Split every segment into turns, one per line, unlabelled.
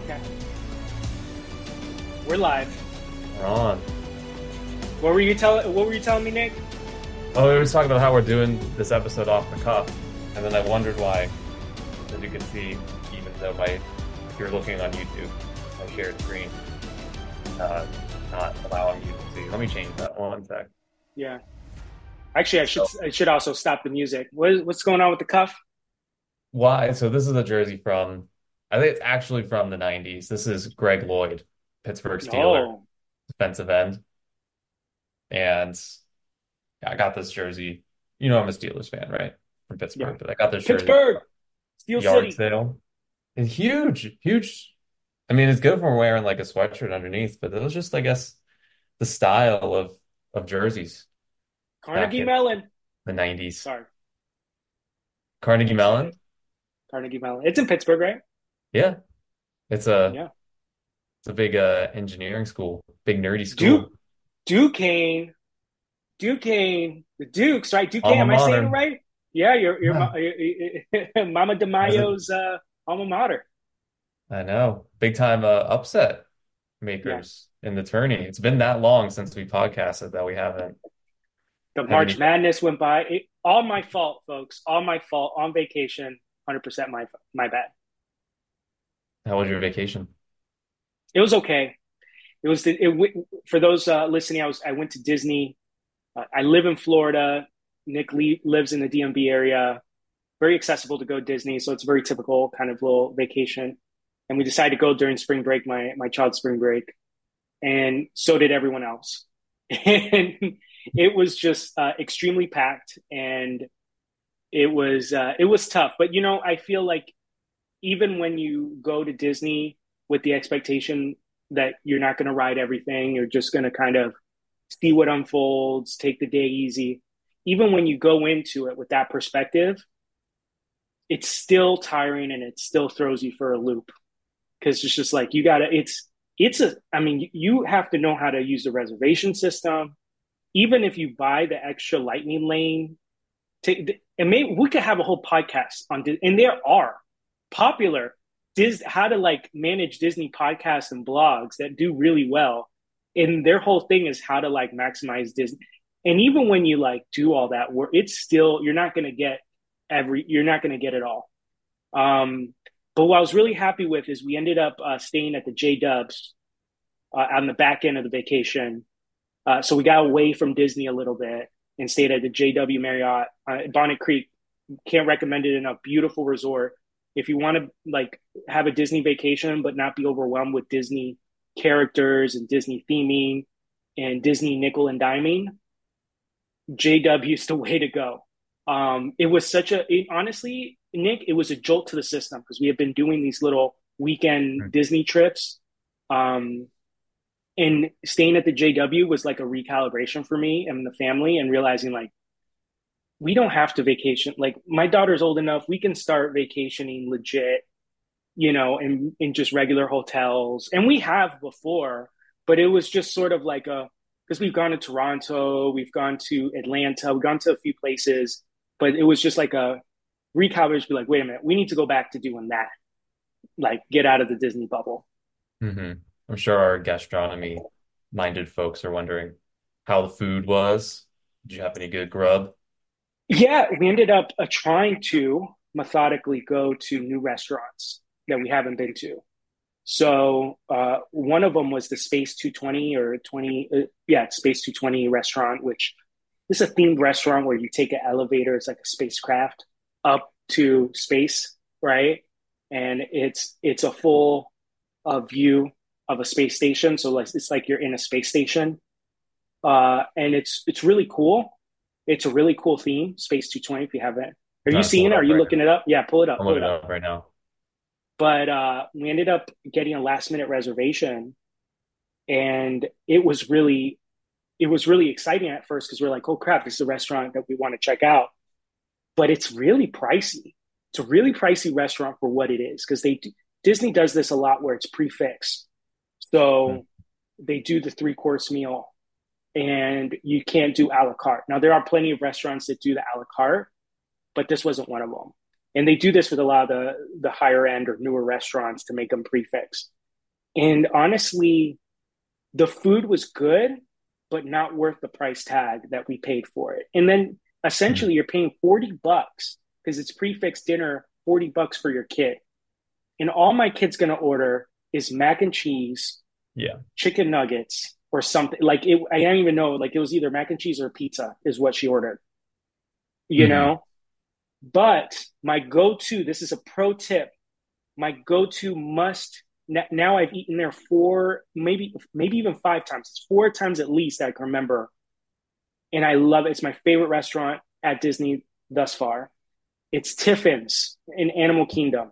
Okay, we're live.
We're on.
What were you telling me, Nick?
Oh, we were talking about how we're doing this episode off the cuff, and then I wondered why, as you can see, even though if you're looking on YouTube, my shared screen, uh, not allowing you to see. Let me change that one sec.
Yeah. Actually,
So
I should also stop the music. What's going on with the cuff?
why? So this is a jersey from, I think it's actually from the '90s. This is Greg Lloyd, Pittsburgh Steeler,
Oh,
defensive end, and I got this jersey. You know I'm a Steelers fan, right? From
yeah.
Pittsburgh, but I got this jersey
Pittsburgh, Steel
yard
City.
sale. It's huge, huge. I mean, it's good for wearing like a sweatshirt underneath, but it was just, I guess, the style of jerseys back
Carnegie
in
Mellon.
the '90s.
Sorry,
Carnegie
I said
Mellon,
it. Carnegie Mellon. It's in Pittsburgh, right?
yeah, it's a
Yeah.
it's a big engineering school, big nerdy
Duke,
school,
Duquesne, Duquesne, the Dukes, right? Duquesne.
alma
Am I saying it
mater.
right? Yeah,
Yeah.
Mama De
As a,
Mayo's alma mater.
I know, big time upset
Yeah.
makers in the tourney. It's been that long since we podcasted that we
The
haven't
March
even.
Madness went by. All my fault, folks. All my fault. On vacation, 100% my bad.
How was your vacation?
It was okay. It was for those listening. I went to Disney. I live in Florida. Nick lives in the DMV area. Very accessible to go to Disney, so it's a very typical kind of little vacation. And we decided to go during spring break, my child's spring break, and so did everyone else. And it was just extremely packed, and it was tough. But I feel like even when you go to Disney with the expectation that you're not going to ride everything, you're just going to kind of see what unfolds, take the day easy. Even when you go into it with that perspective, it's still tiring and it still throws you for a loop because it's just like you gotta. It's a. I mean, you have to know how to use the reservation system. Even if you buy the extra lightning lane, and maybe we could have a whole podcast on and there are popular how to like manage Disney podcasts and blogs that do really well. And their whole thing is how to like maximize Disney. And even when you like do all that work, it's still you're not going to get it all. But what I was really happy with is we ended up staying at the J Dubs on the back end of the vacation. So we got away from Disney a little bit and stayed at the JW Marriott, Bonnet Creek. Can't recommend it enough. Beautiful resort. If you want to like have a Disney vacation but not be overwhelmed with Disney characters and Disney theming and Disney nickel and diming, JW is the way to go. It was honestly, Nick, it was a jolt to the system because we have been doing these little weekend Disney trips. Um, and staying at the JW was like a recalibration for me and the family and realizing like we don't have to vacation. Like my daughter's old enough, we can start vacationing legit, in just regular hotels. And we have before, but it was just sort of like because we've gone to Toronto, we've gone to Atlanta, we've gone to a few places, but it was just like a recalibration, be like, wait a minute, we need to go back to doing that. Like get out of the Disney bubble.
Hmm. I'm sure our gastronomy minded folks are wondering how the food was. Did you have any good grub?
Yeah, we ended up trying to methodically go to new restaurants that we haven't been to. So one of them was the Space 220 or 20, yeah, Space 220 restaurant, which is a themed restaurant where you take an elevator, it's like a spacecraft up to space, right? And it's a full view of a space station. So like it's like you're in a space station, and it's really cool. It's a really cool theme, Space 220. If you haven't, are you
Trying to pull
seeing
it
it? Are
up
you
right
looking
now.
it up? Yeah, pull it up,
I'm
pull
looking
it
it
up.
up right now.
But we ended up getting a last minute reservation, and it was really exciting at first because we're like, oh crap, this is a restaurant that we want to check out, but it's really pricey. It's a really pricey restaurant for what it is because Disney does this a lot where it's prefixed.
Hmm.
So they do the three-course meal and you can't do a la carte. Now there are plenty of restaurants that do the a la carte, but this wasn't one of them. And they do this with a lot of the higher end or newer restaurants to make them prefix. And honestly, the food was good, but not worth the price tag that we paid for it. And then
Mhm.
essentially you're paying $40 because it's prefix dinner, $40 for your kid. And all my kid's gonna order is mac and cheese,
Yeah.
chicken nuggets, or something. Like it, I don't even know, like it was either mac and cheese or pizza is what she ordered, you
Hmm.
know? But my go-to, this is a pro tip, my go-to must now I've eaten there four, maybe even five times. It's four times at least I can remember. And I love it. It's my favorite restaurant at Disney thus far. It's Tiffin's in Animal Kingdom.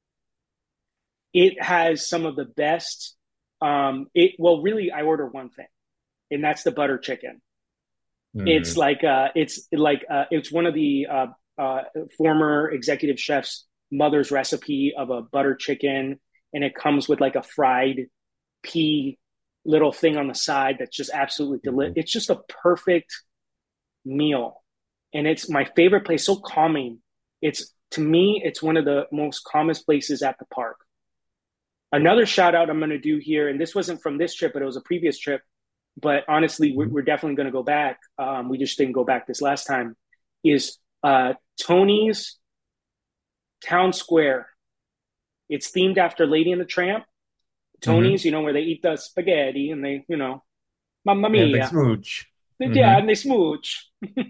It has some of the best. Really, I order one thing, and that's the butter chicken.
Mm.
It's one of the uh, former executive chef's mother's recipe of a butter chicken, and it comes with like a fried pea little thing on the side that's just absolutely delicious. It's just a perfect meal, and it's my favorite place. So calming. It's to me, it's one of the most calmest places at the park. Another shout out I'm going to do here, and this wasn't from this trip, but it was a previous trip. But honestly, we're definitely going to go back. We just didn't go back this last time. Is Tony's Town Square? It's themed after Lady and the Tramp.
Hmm.
Tony's, where they eat the spaghetti and they, mamma
And they
mia,
smooch.
yeah,
Hmm.
and they smooch.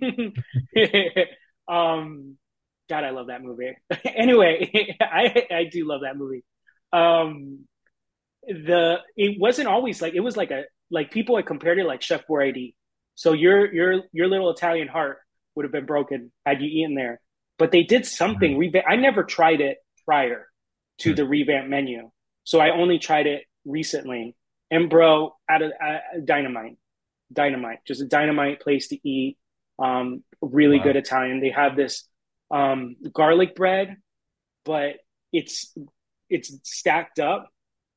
um, God, I love that movie. Anyway, I do love that movie. Um, it wasn't always like it was like people had compared it like Chef Boyardee. So your little Italian heart would have been broken had you eaten there. But they did something. I never tried it prior to the revamped menu, so I only tried it recently. And bro, out of dynamite, dynamite, just a dynamite place to eat. Really good
Wow.
Italian. They have this garlic bread, but it's it's stacked up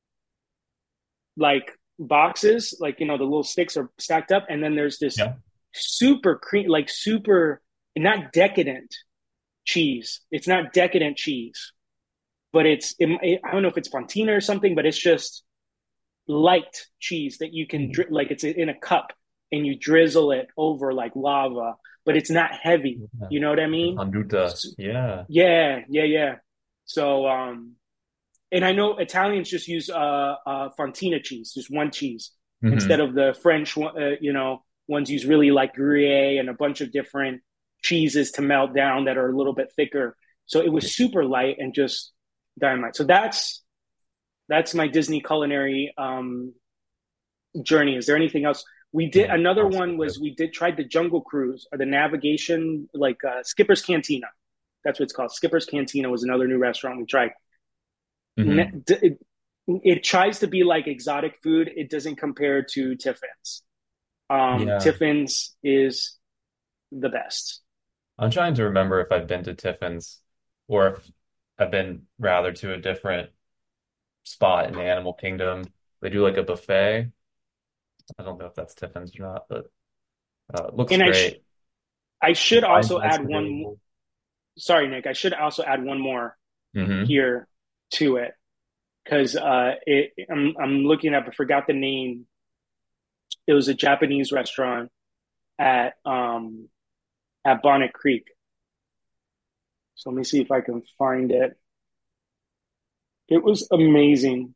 like boxes, like the little sticks are stacked up, and then there's this
Yeah.
super cream, like super not decadent cheese. It's not decadent cheese, but I don't know if it's fontina or something, but it's just light cheese that you can like it's in a cup and you drizzle it over like lava, but it's not heavy.
Yeah.
You know what I mean?
Conduta.
So,
Yeah.
yeah, yeah, yeah. So and I know Italians just use fontina cheese, just one cheese, instead
Hmm.
of the French ones use really like Gruyere and a bunch of different cheeses to melt down that are a little bit thicker. So it was super light and just dynamite. So that's my Disney culinary journey. Is there anything else? We did
Yeah.
another
Sounds so
one
good.
was we did try the Jungle Cruise or the navigation like Skipper's Cantina. That's what it's called. Skipper's Cantina was another new restaurant we tried.
Hmm.
It tries to be like exotic food. It doesn't compare to Tiffin's.
Yeah.
Tiffin's is the best.
I'm trying to remember if I've been to Tiffin's or if I've been rather to a different spot in the Animal Kingdom. They do like a buffet. I don't know if that's Tiffin's or not, but it looks
And
great.
I
The
should
wine
also
is
add one.
available.
Sorry, Nick. I should also add one more
Hmm.
here to it because I'm looking up. I forgot the name. It was a Japanese restaurant at Bonnet Creek. So let me see if I can find it. It was amazing.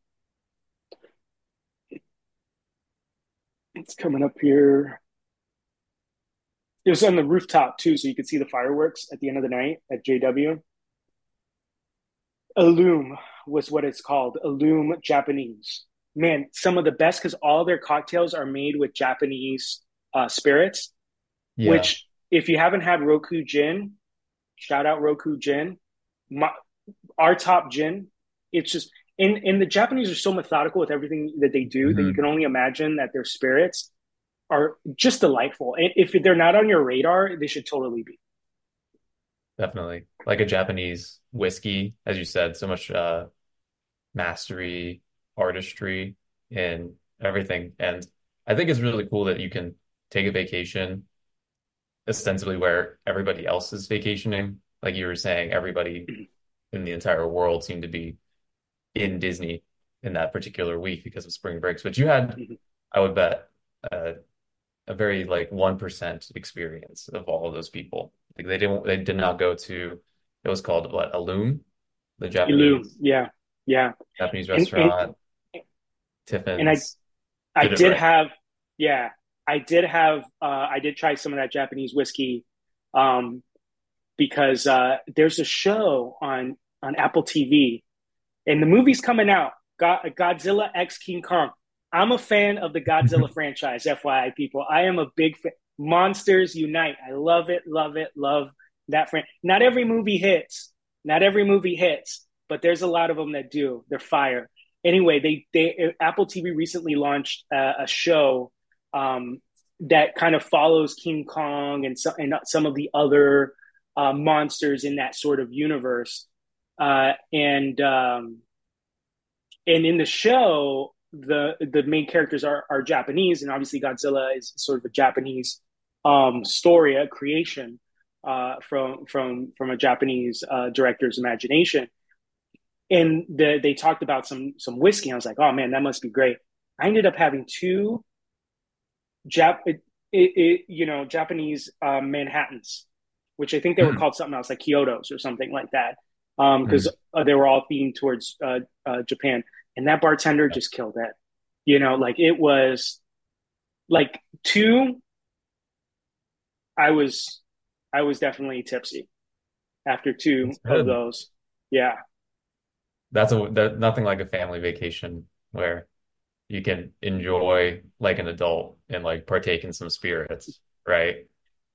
It's coming up here. It was on the rooftop too, so you could see the fireworks at the end of the night at JW. Illume was what it's called. Illume Japanese. Man, some of the best because all their cocktails are made with Japanese spirits.
Yeah.
Which, if you haven't had Roku Gin, shout out Roku Gin. My, our top gin. It's just and the Japanese are so methodical with everything that they do that you can
Hmm.
only imagine that their spirits are just delightful. And if they're not on your radar, they should totally be.
Definitely. Like a Japanese whiskey, as you said, so much mastery, artistry in everything. And I think it's really cool that you can take a vacation ostensibly where everybody else is vacationing. Like you were saying, everybody in the entire world seem to be in Disney in that particular week because of spring breaks. But you had,
Mhm.
I would bet, uh, a very like 1% experience of all of those people. Like they did not go to, it was called what, Loom, the
Illume,
Japanese
yeah, yeah,
Japanese
and
restaurant,
and
Tiffin's.
I
Did it
did
right.
have, yeah, I did try some of that Japanese whiskey, um, because there's a show on Apple TV, and the movie's coming out. Godzilla X King Kong. I'm a fan of the Godzilla franchise, FYI, people. I am a big fan. Monsters Unite. I love it, love it, love that friend. Not every movie hits. Not every movie hits, but there's a lot of them that do. They're fire. Anyway, they Apple TV recently launched a show um, that kind of follows King Kong and some of the other monsters in that sort of universe. And in the show, the main characters are Japanese, and obviously Godzilla is sort of a Japanese story, a creation from a Japanese director's imagination. And they talked about some whiskey. I was like, oh man, that must be great. I ended up having two Japanese Manhattans, which I think they were
Hmm.
called something else, like Kyotos or something like that, because
Hmm.
they were all themed towards Japan. And that bartender just killed it. Like it was like two. I was I was definitely tipsy after two
That's
of
good.
those. Yeah,
Nothing like a family vacation where you can enjoy like an adult and like partake in some spirits, right?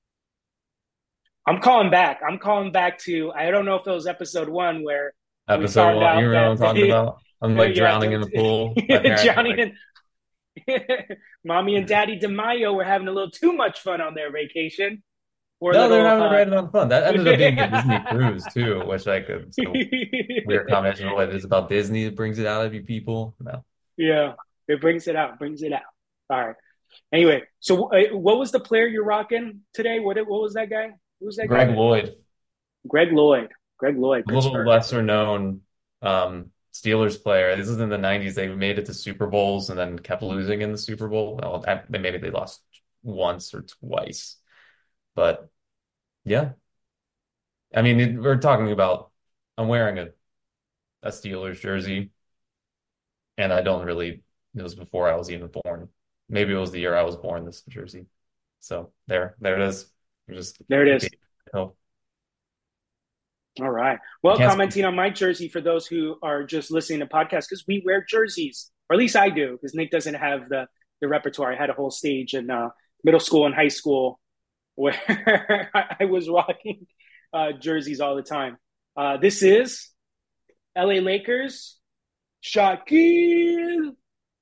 I'm calling back. I'm calling back to. I don't know if it was episode one where we
Episode
found
one, you
out
remember what
that
I'm talking about? I'm like
yeah,
drowning in the pool. My parents are
Johnny
like,
and Mommy and Daddy DeMaio were having a little too much fun on their vacation. Poor
no, they're
little
having the right amount of fun. That ended up being a Disney cruise too, which like it's a weird combination of what it is about Disney that brings it out of you people. No.
Yeah, it brings it out, brings it out. All right. Anyway, so what was the player you're rocking today? What was that guy? Who was that
Greg
guy?
Lloyd,
Greg Lloyd. Greg Lloyd,
a little
Pittsburgh.
lesser known Steelers player. This is in the 90s. They made it to Super Bowls and then kept losing in the Super Bowl. Well, maybe they lost once or twice. But yeah, I mean, we're talking about I'm wearing a Steelers jersey, and I don't really, it was before I was even born. Maybe it was the year I was born, this jersey. So there it is. We're just
There it is.
dating. Oh,
All right.
you
Well,
can't speak.
commenting on my jersey for those who are just listening to podcasts, because we wear jerseys, or at least I do, because Nick doesn't have the repertoire. I had a whole stage in middle school and high school where I was rocking jerseys all the time. This is LA Lakers, Shaquille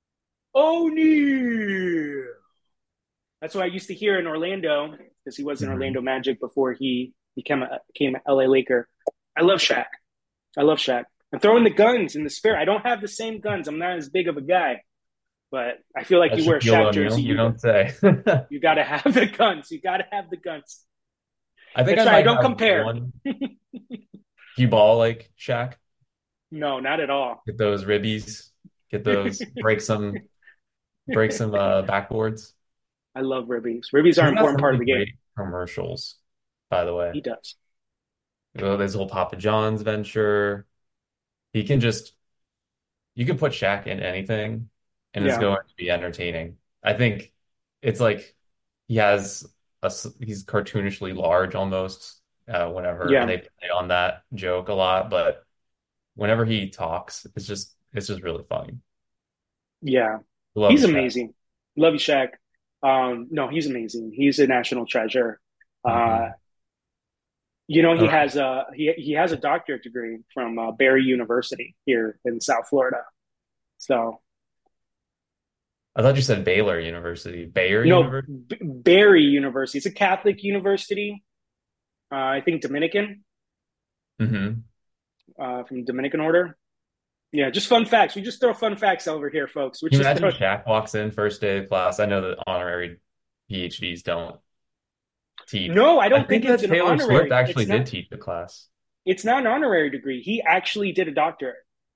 O'Neal. That's what I used to hear in Orlando because he was in
Mhm.
Orlando Magic before he became an LA Laker. I love Shaq. I love Shaq. I'm throwing the guns in the spirit. I don't have the same guns. I'm not as big of a guy, but I feel like
That's
you wear a
Shaquille
Shaq jersey,
O'Neal. You don't say.
you got to have the guns. You got to have the guns.
I think I
That's right. I
might
don't
have
compare.
one cue ball like Shaq.
No, not at all.
Get those ribbies. Get those. Break some backboards.
I love ribbies. Ribbies are
He's
an
got
important
some
part of
really
the game.
great commercials, by the way.
He does.
There's whole Papa John's venture. He can just you can put Shaq in anything and it's
Yeah.
going to be entertaining. I think it's like he has he's cartoonishly large almost whenever and
Yeah.
they play on that joke a lot, but whenever he talks, it's just really funny.
Yeah.
Love
He's
Shaq.
amazing. Love you, Shaq. No, he's amazing. He's a national treasure. Uh,
Hmm.
he has he has a doctorate degree from Barry University here in South Florida. So
I thought you said Baylor University. Bayer
no,
University?
Barry University. It's a Catholic university. I think Dominican,
Hmm.
from Dominican order. Yeah, just fun facts. We just throw fun facts over here, folks. We
Can you
just
imagine
throw.
Shaq walks in first day of class? I know that honorary PhDs don't teach.
No, I
I
don't think
think
it's
that
an
Taylor Swift
honorary.
actually
It's
did
not.
teach the class.
It's not an honorary degree. He actually did a doctorate.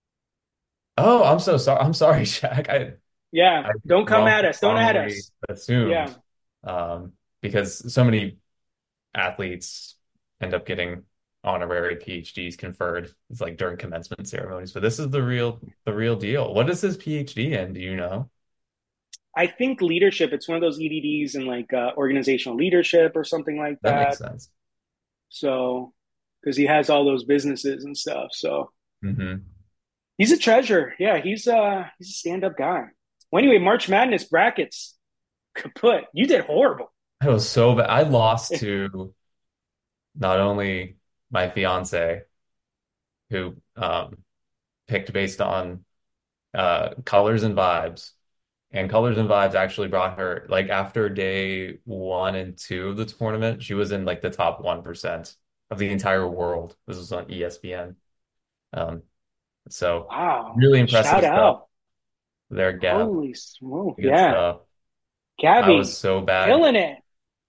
Oh, I'm so sorry. I'm sorry, Shaq.
Yeah,
I
don't come at us. Don't at
wrongly
us.
assumed
Yeah,
because so many athletes end up getting honorary PhDs conferred. It's like during commencement ceremonies, but this is the real deal. What is his PhD in? Do you know?
I think leadership. It's one of those EDDs in like organizational leadership or something like
That makes
that.
sense.
So, because he has all those businesses and stuff, so
Hmm.
he's a treasure. Yeah, he's a stand up guy. Well, anyway, March Madness brackets kaput. You did horrible.
I was so bad. I lost to not only my fiance, who picked based on colors and vibes. And Colors and Vibes actually brought her like after day 1 and 2 of the tournament, she was in like the top 1% of the entire world. This was on ESPN. Um, so
Wow,
really impressive
shout
stuff
out.
there, Gab.
Holy smoke.
Good
Yeah.
stuff. I was
Gabby,
so bad.
killing it.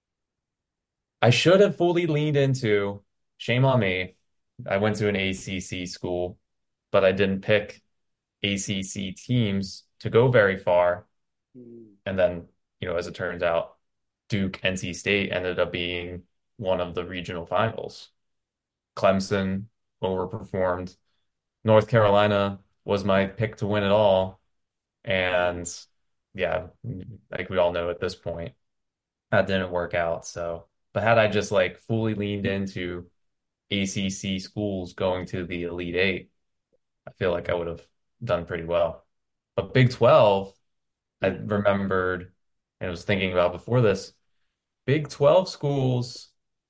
I should have fully leaned into, shame on me. I went to an ACC school, but I didn't pick ACC teams to go very far.
Hmm.
And then, as it turns out, Duke, NC State ended up being one of the regional finals. Clemson overperformed. North Carolina was my pick to win it all. And yeah, like we all know at this point, that didn't work out. So, but had I just like fully leaned into ACC schools going to the Elite Eight, I feel like I would have done pretty well. But Big 12, I remembered and was thinking about before this, Big 12 schools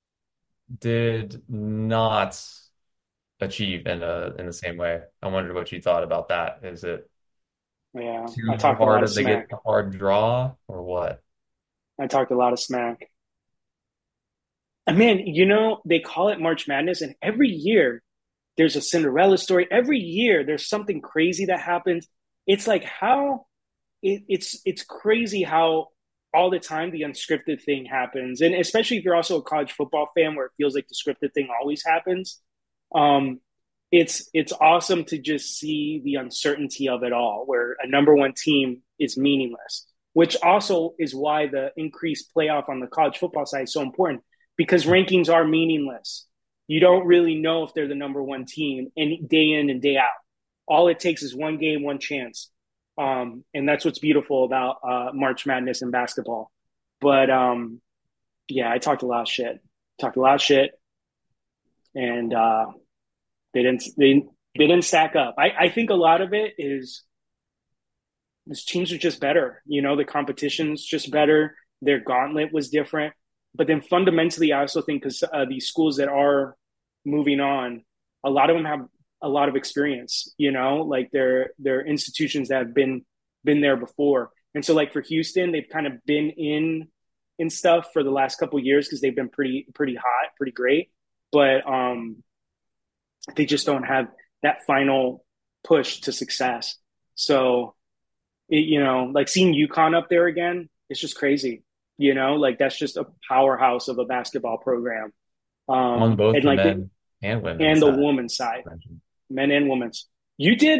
did not achieve in the same way. I wondered what you thought about that. Is it
Yeah, I
too
talked a
hard?
lot of
Did they get
smack.
a hard draw or what?
I talked a lot of smack. And man, they call it March Madness, and every year there's a Cinderella story. Every year there's something crazy that happens. It's like how it's crazy how all the time the unscripted thing happens, and especially if you're also a college football fan, where it feels like the scripted thing always happens. Um, it's awesome to just see the uncertainty of it all, where a number one team is meaningless, which also is why the increased playoff on the college football side is so important because rankings are meaningless. You don't really know if they're the number one team any day in and day out. All it takes is one game, one chance. And that's what's beautiful about March Madness and basketball. But yeah, I talked a lot of shit. Talked a lot of shit, and they didn't stack up. I think a lot of it is these teams are just better. The competition's just better. Their gauntlet was different. But then fundamentally, I also think because these schools that are moving on, a lot of them have a lot of experience. Like they're institutions that have been there before. And so, like for Houston, they've kind of been in stuff for the last couple of years because they've been pretty hot, pretty great. But they just don't have that final push to success. So like seeing UConn up there again, it's just crazy. Like that's just a powerhouse of a basketball program.
On both
And
the
like
men and women's
and the
side.
women's side, men and women's. You did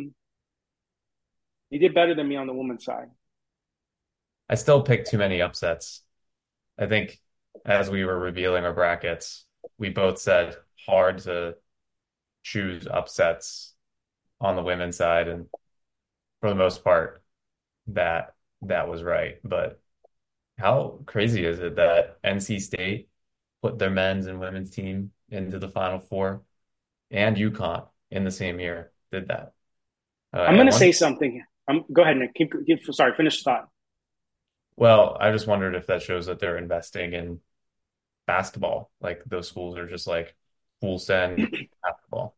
you did better than me on the women's side.
I still picked too many upsets. I think as we were revealing our brackets, we both said hard to choose upsets on the women's side, and for the most part, that was right. But how crazy is it that NC State put their men's and women's team into the Final Four and UConn in the same year did that?
I'm
I
gonna
wonder.
say something. Go ahead, Nick. Sorry, finish the thought.
Well, I just wondered if that shows that they're investing in basketball. Like those schools are just like full send basketball.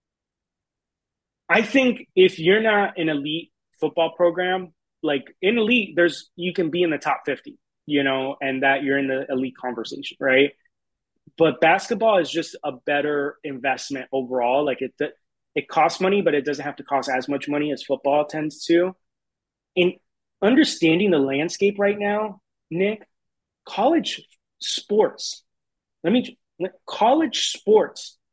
I think if you're not an elite football program, like in elite, you can be in the top 50, and that you're in the elite conversation, right? But basketball is just a better investment overall. Like it costs money, but it doesn't have to cost as much money as football tends to. In understanding the landscape right now, Nick, college sports, let me college sports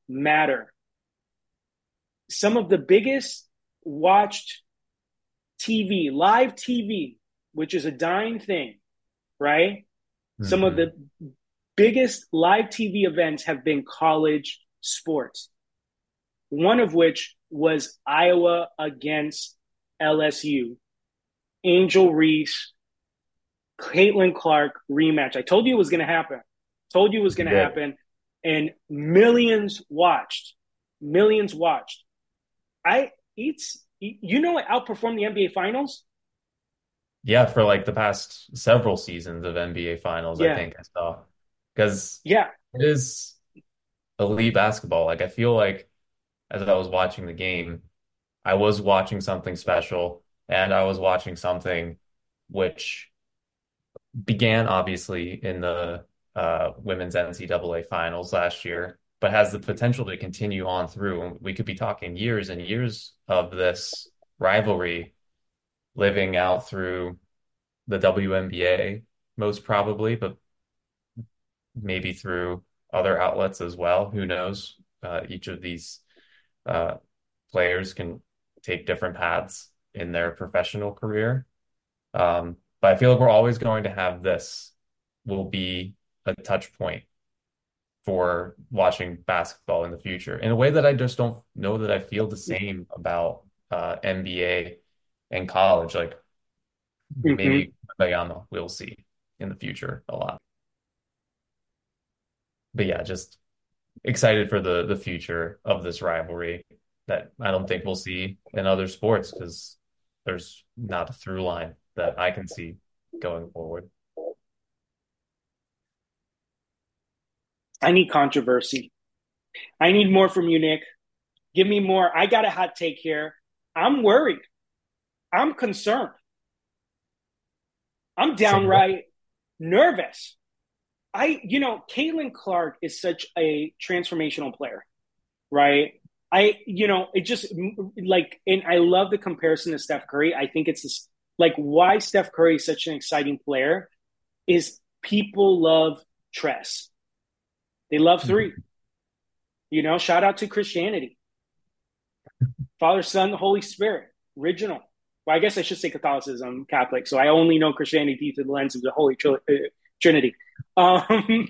matter. Some of the biggest watched TV, live TV, which is a dying thing, right? Some of
Mm-hmm.
the biggest live TV events have been college sports, one of which was Iowa against LSU. Angel Reese, Caitlin Clark rematch. I told you it was going to happen. Told you it was going to
Yeah.
happen. And millions watched. Millions watched. It's you know it outperformed the NBA finals?
Yeah, for like the past several seasons of NBA finals, I
Yeah.
think I saw. Because
Yeah.
it is elite basketball. Like I feel like as I was watching the game, I was watching something special and I was watching something which began obviously in the women's NCAA finals last year, but has the potential to continue on through. And we could be talking years and years of this rivalry living out through the WNBA, most probably, but maybe through other outlets as well. Who knows? Each of these uh, players can take different paths in their professional career. But I feel like we're always going to have this will be a touch point for watching basketball in the future in a way that I just don't know that I feel the same about NBA and college. Like
Mm-hmm.
maybe Bayama we'll see in the future a lot. But yeah, just excited for the future of this rivalry that I don't think we'll see in other sports because there's not a through line that I can see going forward.
I need controversy. I need more from you, Nick. Give me more. I got a hot take here. I'm worried. I'm concerned. I'm
So
downright nervous. Caitlin Clark is such a transformational player, right? It just like, and I love the comparison to Steph Curry. I think it's this, like, why Steph Curry is such an exciting player is people love Tress. They love three. Shout out to Christianity, Father, Son, the Holy Spirit, original. Well, I guess I should say Catholicism, Catholic. So I only know Christianity through the lens of the Trinity. Um,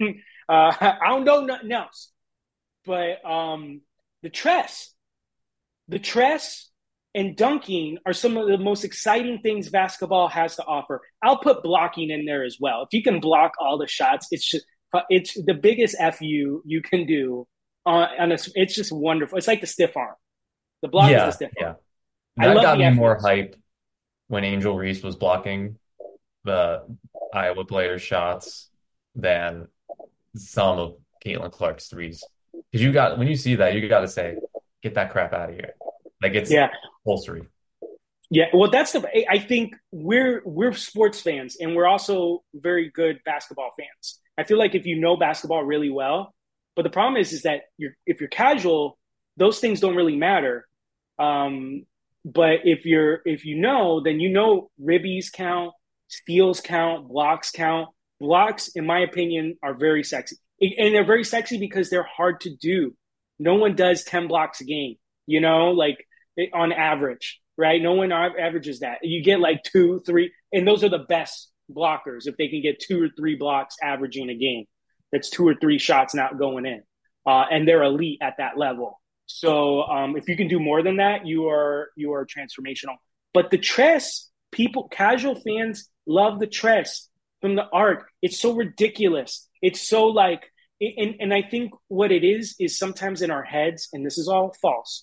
I don't know nothing else. But the Tress, the Tress and dunking are some of the most exciting things basketball has to offer. I'll put blocking in there as well. If you can block all the shots, it's the biggest fu you can do. It's just wonderful. It's like the stiff arm. The block is the
yeah,
stiff arm.
yeah.
I
That
love
got
the
me more
FUs.
hype when Angel Reese was blocking the Iowa players' shots than some of Caitlin Clark's threes. Because when you see that, you got to say, get that crap out of here. Like it's
Yeah,
compulsory.
yeah. Well, I think we're sports fans and we're also very good basketball fans. I feel like if you know basketball really well, but the problem is that if you're casual, those things don't really matter. Um, but if you know, then ribbies count, steals count, blocks count. Blocks, in my opinion, are very sexy, and they're very sexy because they're hard to do. No one does 10 blocks a game, like on average, right? No one averages that. You get like two, three, and those are the best blockers if they can get 2 or 3 blocks averaging a game. That's 2 or 3 shots not going in, and they're elite at that level. So if you can do more than that, you are transformational. But the Tress, casual fans love the Tress from the art. It's so ridiculous. It's so like, and I think what it is sometimes in our heads, and this is all false,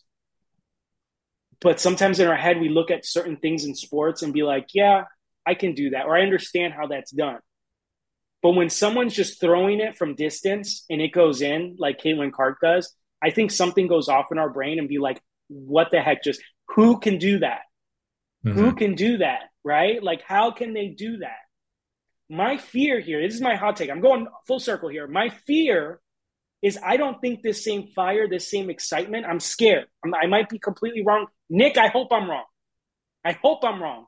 but sometimes in our head we look at certain things in sports and be like, yeah, I can do that, or I understand how that's done. But when someone's just throwing it from distance and it goes in, like Caitlin Clark does, I think something goes off in our brain and be like, what the heck? Just who can do that? Who
Hmm.
can do that? Right? Like, how can they do that? My fear here, this is my hot take. I'm going full circle here. My fear is I don't think this same fire, this same excitement, I'm scared. I might be completely wrong. Nick, I hope I'm wrong. I hope I'm wrong.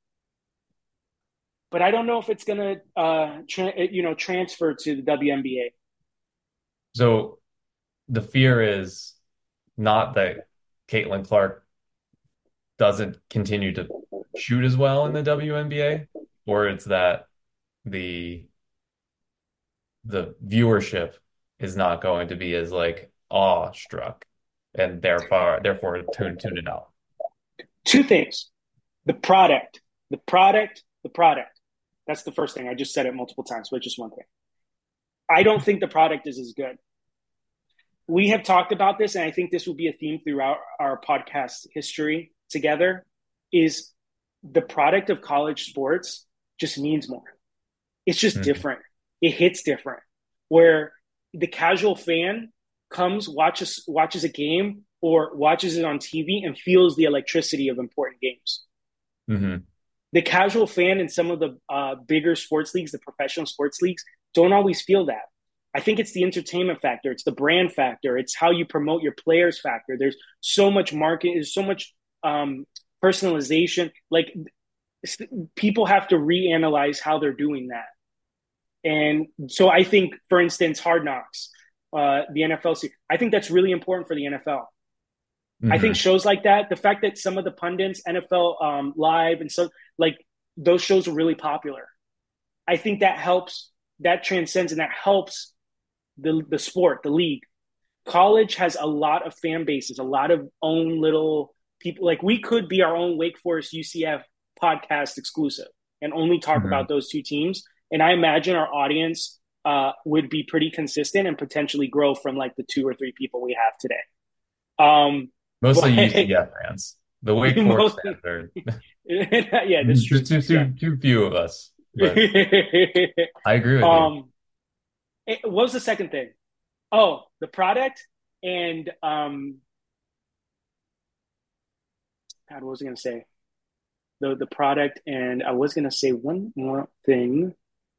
But I don't know if it's going to, transfer to the WNBA.
So the fear is not that Caitlin Clark doesn't continue to shoot as well in the WNBA, or it's that the the viewership is not going to be as like awestruck and therefore tune it out.
Two things: the product, the product, the product. That's the first thing. I just said it multiple times, but just one thing. I don't think the product is as good. We have talked about this, and I think this will be a theme throughout our podcast history together, is the product of college sports just means more. It's just
Mhm.
different. It hits different. Where the casual fan comes, watches a game or watches it on TV and feels the electricity of important games.
Mhm.
The casual fan in some of the bigger sports leagues, the professional sports leagues, don't always feel that. I think it's the entertainment factor, it's the brand factor, it's how you promote your players factor. There's so much market, there's so much personalization. Like people have to reanalyze how they're doing that. And so I think, for instance, Hard Knocks, the NFL, I think that's really important for the NFL. I think
Mhm.
shows like that, the fact that some of the pundits, NFL Live, and so like those shows are really popular. I think that helps, that transcends, and that helps the sport, the league. College has a lot of fan bases, a lot of own little people. Like we could be our own Wake Forest UCF podcast exclusive and only talk
Mhm.
about those two teams. And I imagine our audience would be pretty consistent and potentially grow from like the two or three people we have today.
Mostly
But
UCF fans. The Wake Forest
most,
fans are
yeah, that's true. Yeah.
too few of us, but I agree with you.
um, what was the second thing? Oh, the product and God, what was I going to say? The product, and I was going to say one more thing.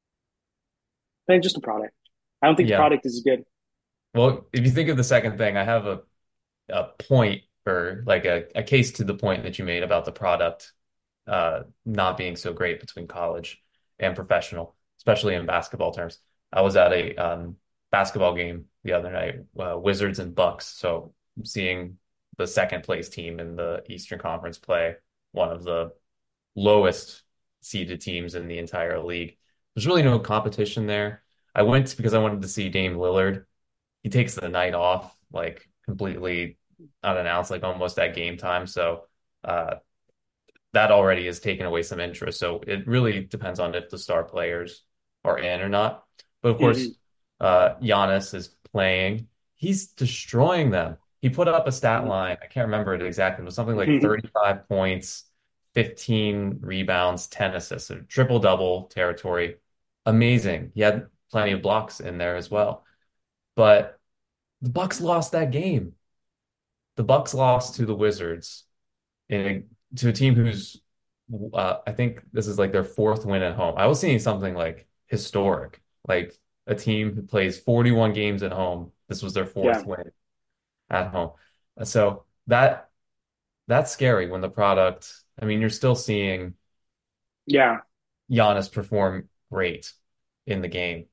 Then just the product. I don't think the
Yeah.
product is good.
Well, if you think of the second thing, I have a point or like a case to the point that you made about the product not being so great between college and professional, especially in basketball terms. I was at a basketball game the other night, Wizards and Bucks. So seeing the second place team in the Eastern Conference play one of the lowest seeded teams in the entire league. There's really no competition there. I went because I wanted to see Dame Lillard. He takes the night off, like completely unannounced, like almost at game time. So uh, that already has taken away some interest. So it really depends on if the star players are in or not. But of course,
Mm-hmm.
Giannis is playing. He's destroying them. He put up a stat line. I can't remember it exactly. It was something like
Mm-hmm.
35 points, 15 rebounds, 10 assists, so triple double territory. Amazing. He had plenty of blocks in there as well. But the Bucks lost that game. The Bucks lost to the Wizards to a team who's I think this is like their fourth win at home. I was seeing something like historic, like a team who plays 41 games at home. This was their fourth
Yeah,
win at home. So that's scary when the product, I mean, you're still seeing
yeah.
Giannis perform great in the game,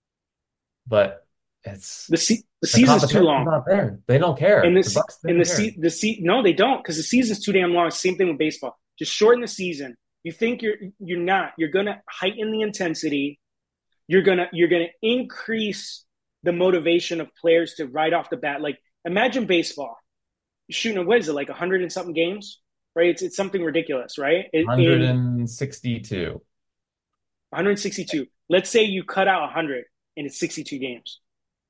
but it's
The
the
season's too
competition's
long,
not there. They don't
and
care. The Bucks didn't care.
no, they don't, because the season's too damn long. Same thing with baseball. Just shorten the season. You think you're not. You're gonna heighten the intensity. You're gonna increase the motivation of players to right off the bat. Like imagine baseball shooting, what is it, like 100 and something games, right? It's something ridiculous, right? In
162.
162, let's say you cut out 100 and it's 62 games.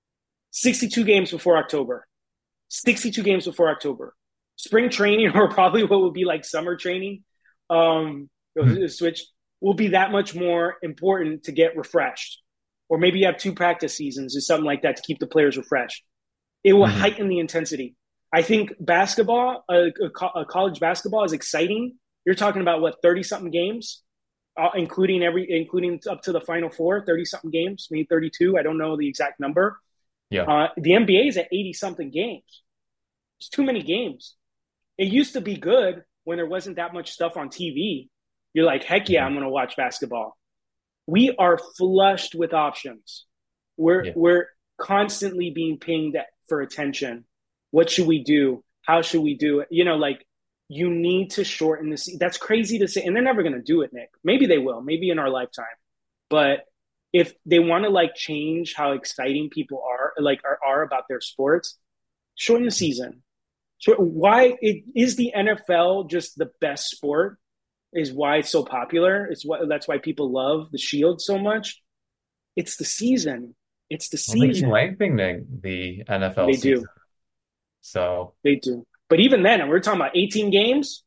62 games before October. 62 games before October. Spring training, or probably what would be like summer training, um, switch, will be that much more important to get refreshed. Or maybe you have two practice seasons or something like that to keep the players refreshed. It will
Mhm.
heighten the intensity. I think basketball, college basketball is exciting. You're talking about what, 30 something games, including up to the final four, 30 something games, maybe 32. I don't know the exact number.
Yeah.
The NBA is at 80 something games. It's too many games. It used to be good when there wasn't that much stuff on TV. You're like, heck yeah,
Mhm.
I'm going to watch basketball. We are flushed with options. We're
Yeah.
we're constantly being pinged at for attention. What should we do? How should we do it? Like you need to shorten the season. That's crazy to say, and they're never going to do it, Nick. Maybe they will, maybe in our lifetime. But if they want to like change how exciting people are about their sports, shorten the season. So why is the NFL just the best sport? Is why it's so popular. That's why people love the Shield so much. It's the season. It's the
Well, they keep
season.
lengthening the NFL
They
season.
do.
So
They do. But even then, we're talking about 18 games.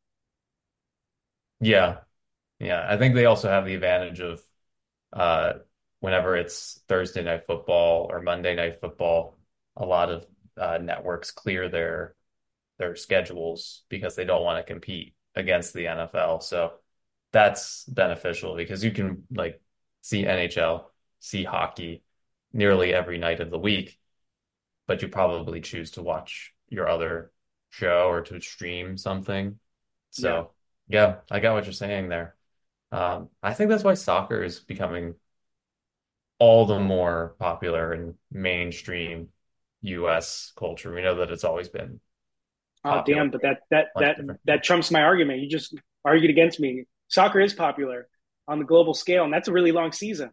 yeah, yeah. I think they also have the advantage of uh, whenever it's Thursday night football or Monday night football, a lot of networks clear their schedules because they don't want to compete against the NFL. So that's beneficial because you can like see NHL, see hockey nearly every night of the week, but you probably choose to watch your other show or to stream something.
Yeah.
So yeah, I got what you're saying there. I think that's why soccer is becoming all the more popular in mainstream US culture. We know that it's always been
Oh
popular,
damn! But that that
much
that
different.
that trumps my argument. You just argued against me. Soccer is popular on the global scale, and that's a really long season.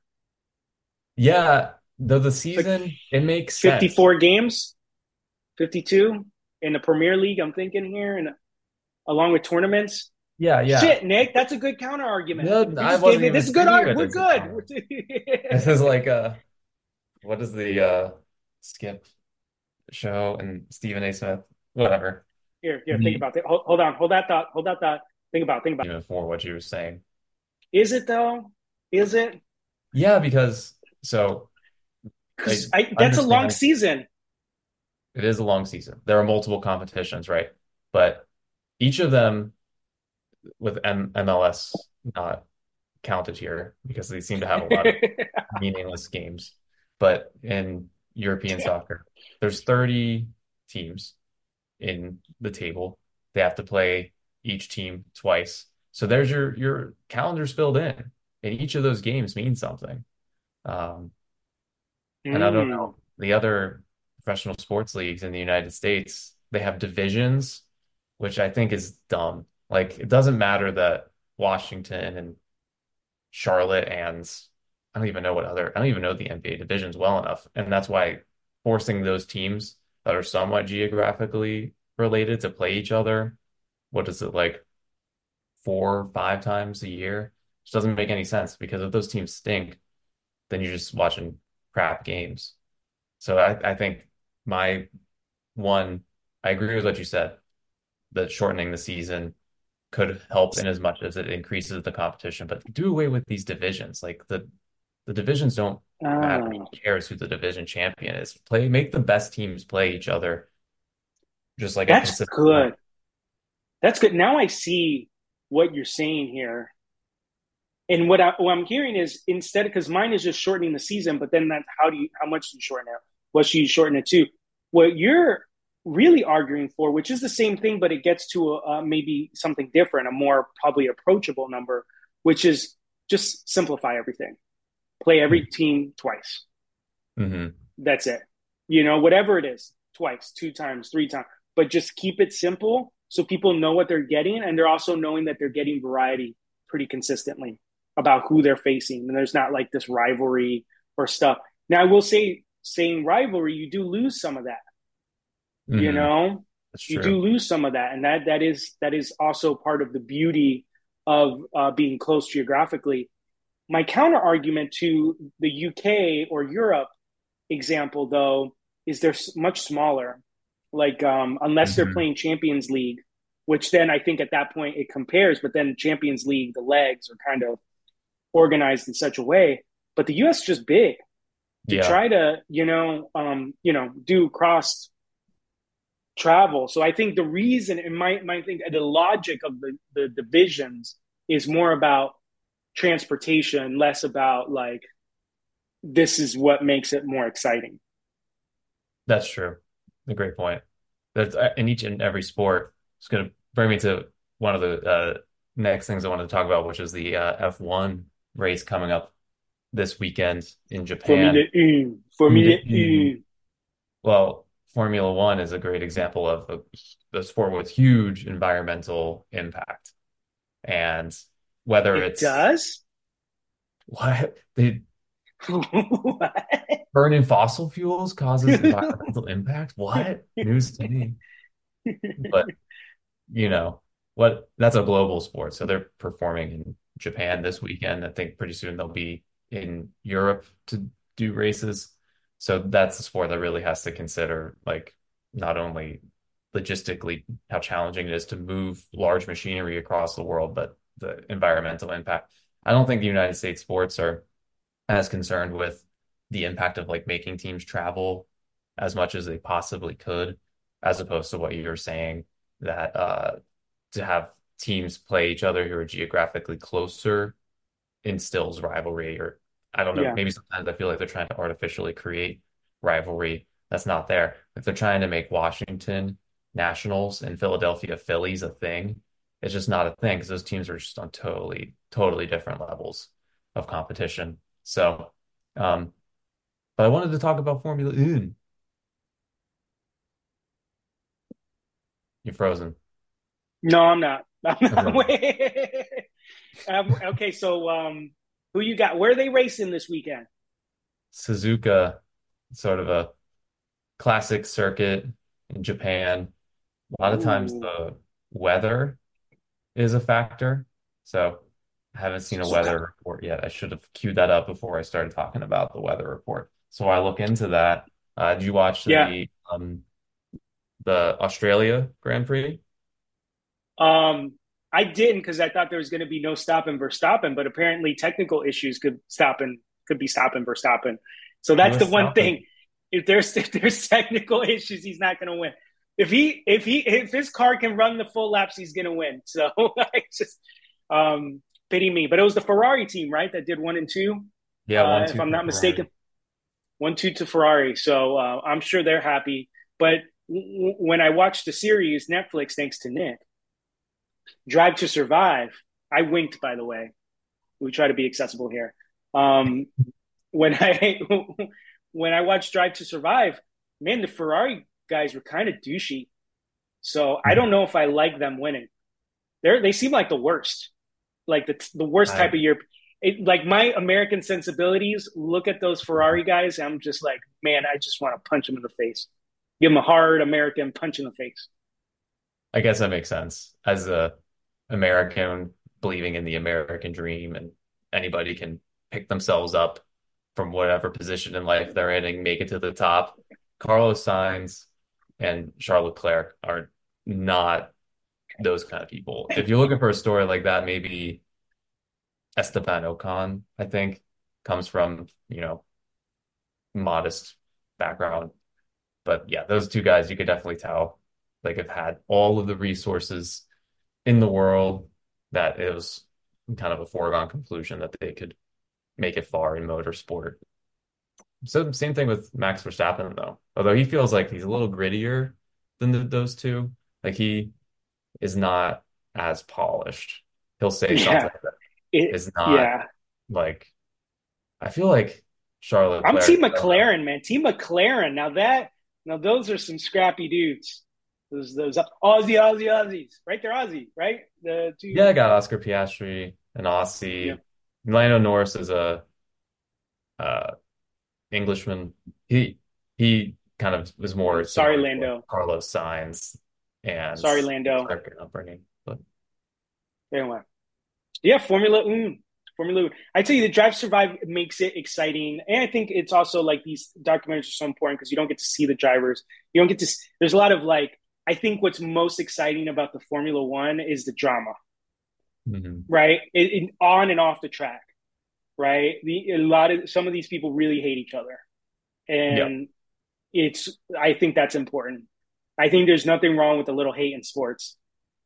Yeah, though the
It's like
season, it makes sense.
54 games, 52 in the Premier League. I'm thinking here, and along with tournaments.
Yeah, yeah.
Shit, Nick, that's a good counter argument.
No,
You
I
just gave
wasn't
me this
even
is good
thinking of
art.
it
We're
as a
good.
counter. This is like what is the Skip show and Stephen A. Smith, whatever.
Here. Think
The
about it. Hold on. Hold that thought. Hold that thought. Think about.
even for what you were saying.
Is it though? Is it?
Yeah, because so
Because
I
that's a long
understand
season.
it is a long season. There are multiple competitions, right? But each of them with MLS not counted here because they seem to have a lot of meaningless games. But in European
Damn.
soccer, there's 30 teams in the table. They have to play each team twice. So there's your calendar's filled in, and each of those games means something. Um, and I don't
Mm.
know the other professional sports leagues in the United States, they have divisions, which I think is dumb. Like it doesn't matter that Washington and Charlotte and I don't even know the NBA divisions well enough. And that's why forcing those teams that are somewhat geographically related to play each other, what is it like 4 or 5 times a year? Just doesn't make any sense because if those teams stink, then you're just watching crap games. So I think my one, I agree with what you said, that shortening the season could help in as much as it increases the competition, but do away with these divisions. Like the divisions don't matter. Who
Ah,
cares who the division champion is? Make the best teams play each other just like a
that's
consistent amount.
good. That's good. Now I see what you're saying here. And what I'm hearing is instead, because mine is just shortening the season, but then that how much do you shorten it? What should you shorten it to? What you're really arguing for, which is the same thing, but it gets to maybe something different, a more probably approachable number, which is just simplify everything. Play every team twice.
Mm-hmm.
That's it. Whatever it is, twice, 2 times, 3 times, but just keep it simple so people know what they're getting, and they're also knowing that they're getting variety pretty consistently about who they're facing, and there's not like this rivalry or stuff. Now, I will say, saying rivalry, you do lose some of that. You
Mm-hmm.
know,
That's
you do
true.
lose some of that, and that is also part of the beauty of being close geographically. My counter argument to the UK or Europe example, though, is they're much smaller. Like, unless they're
Mm-hmm.
playing Champions League, which then I think at that point it compares, but then Champions League, the legs are kind of organized in such a way. But the US is just big to
Yeah,
try to, do cross travel. So I think the reason and my think the logic of the divisions is more about transportation, less about like this is what makes it more exciting.
that's true. A great point. That's in each and every sport. It's going to bring me to one of the next things I want to talk about, which is the F1 race coming up this weekend in
Formula
Japan.
E, Formula
Mm.
E.
Well, Formula One is a great example of the sport with huge environmental impact. And whether
It
it's
does?
what they
What?
burning fossil fuels causes environmental impact, what? News to me. But you know what, that's a global sport, so they're performing in Japan this weekend. I think pretty soon they'll be in Europe to do races. So that's a sport that really has to consider, like, not only logistically how challenging it is to move large machinery across the world, but the environmental impact. I don't think the United States sports are as concerned with the impact of like making teams travel as much as they possibly could, as opposed to what you were saying, that to have teams play each other who are geographically closer instills rivalry. Or I don't know,
Yeah,
maybe sometimes I feel like they're trying to artificially create rivalry that's not there. If they're trying to make Washington Nationals and Philadelphia Phillies a thing, it's just not a thing because those teams are just on totally different levels of competition. So, um, but I wanted to talk about Formula One. You're frozen.
no, I'm not. I'm not.
Okay.
Okay, so who you got? Where are they racing this weekend?
Suzuka, sort of a classic circuit in Japan. A lot of times
Ooh,
the weather is a factor. So I haven't seen a
Suzuka.
weather report yet. I should have queued that up before I started talking about the weather report. So I look into that. Did you watch
Yeah.
the Australia Grand Prix?
Um, I didn't because I thought there was going to be no stopping Verstappen, but apparently technical issues could be stopping Verstappen. So
He
that's the
was
one
stopping.
thing. If there's technical issues, he's not going to win. If his car can run the full laps, he's going to win. So I just pity me. But it was the Ferrari team, right, that did 1 and 2.
Yeah, one,
If
two
I'm
for
not mistaken,
Ferrari.
1-2 to Ferrari. So I'm sure they're happy. But when I watched the series, Netflix, thanks to Nick, Drive to Survive. I winked, by the way. We try to be accessible here. Um, when I when I watched Drive to Survive, man, the Ferrari guys were kind of douchey. So I don't know if I like them winning. They seem like the worst, like the worst type
I
of year. Like my American sensibilities look at those Ferrari guys, and I'm just like, man, I just want to punch them in the face, give them a hard American punch in the face.
I guess that makes sense. As a American believing in the American dream, and anybody can pick themselves up from whatever position in life they're in and make it to the top. Carlos Sainz and Charles Leclerc are not those kind of people. If you're looking for a story like that, maybe Esteban Ocon, I think, comes from, modest background. But yeah, those two guys, you could definitely tell, like, have had all of the resources in the world, that it was kind of a foregone conclusion that they could make it far in motorsport. So same thing with Max Verstappen, though. Although he feels like he's a little grittier than those two. Like he is not as polished. He'll say
Yeah,
something that
it.
is not
Yeah,
like, I feel like Charlotte
I'm Team
Leclerc, I don't know.
McLaren, man. Team McLaren. Now those are some scrappy dudes. Those Aussies, right? They're Aussie, right? The
Yeah,
two.
I got Oscar Piastri, an
Yeah.
Aussie. Lando Norris is a uh, Englishman. He kind of was more
Sorry,
similar to like
Lando.
Carlos Sainz and
Sorry, Lando.
Leclerc upbringing. But
Anyway, yeah, Formula One. Formula One. I tell you, the Drive Survive makes it exciting, and I think it's also like these documentaries are so important because you don't get to see the drivers. You don't get to. There's a lot of like. I think what's most exciting about the Formula One is the drama,
mhm.
right? On and off the track, right? A lot of some of these people really hate each other,
Yeah.
and I think that's important. I think there's nothing wrong with a little hate in sports.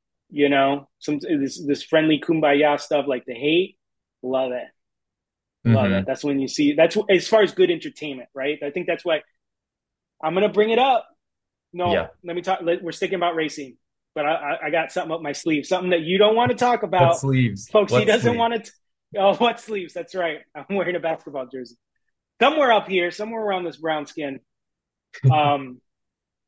This friendly kumbaya stuff, like the hate, love it, love it.
Hmm.
That's when you see that's as far as good entertainment, right? I think that's why I'm gonna bring it up. No,
Yeah.
let me talk. We're sticking about racing, but I got something up my sleeve, something that you don't want to talk
What
about,
sleeves?
folks. He
What
doesn't
sleeve?
want to. Oh, what sleeves? That's right. I'm wearing a basketball jersey somewhere up here, somewhere around this brown skin. Um,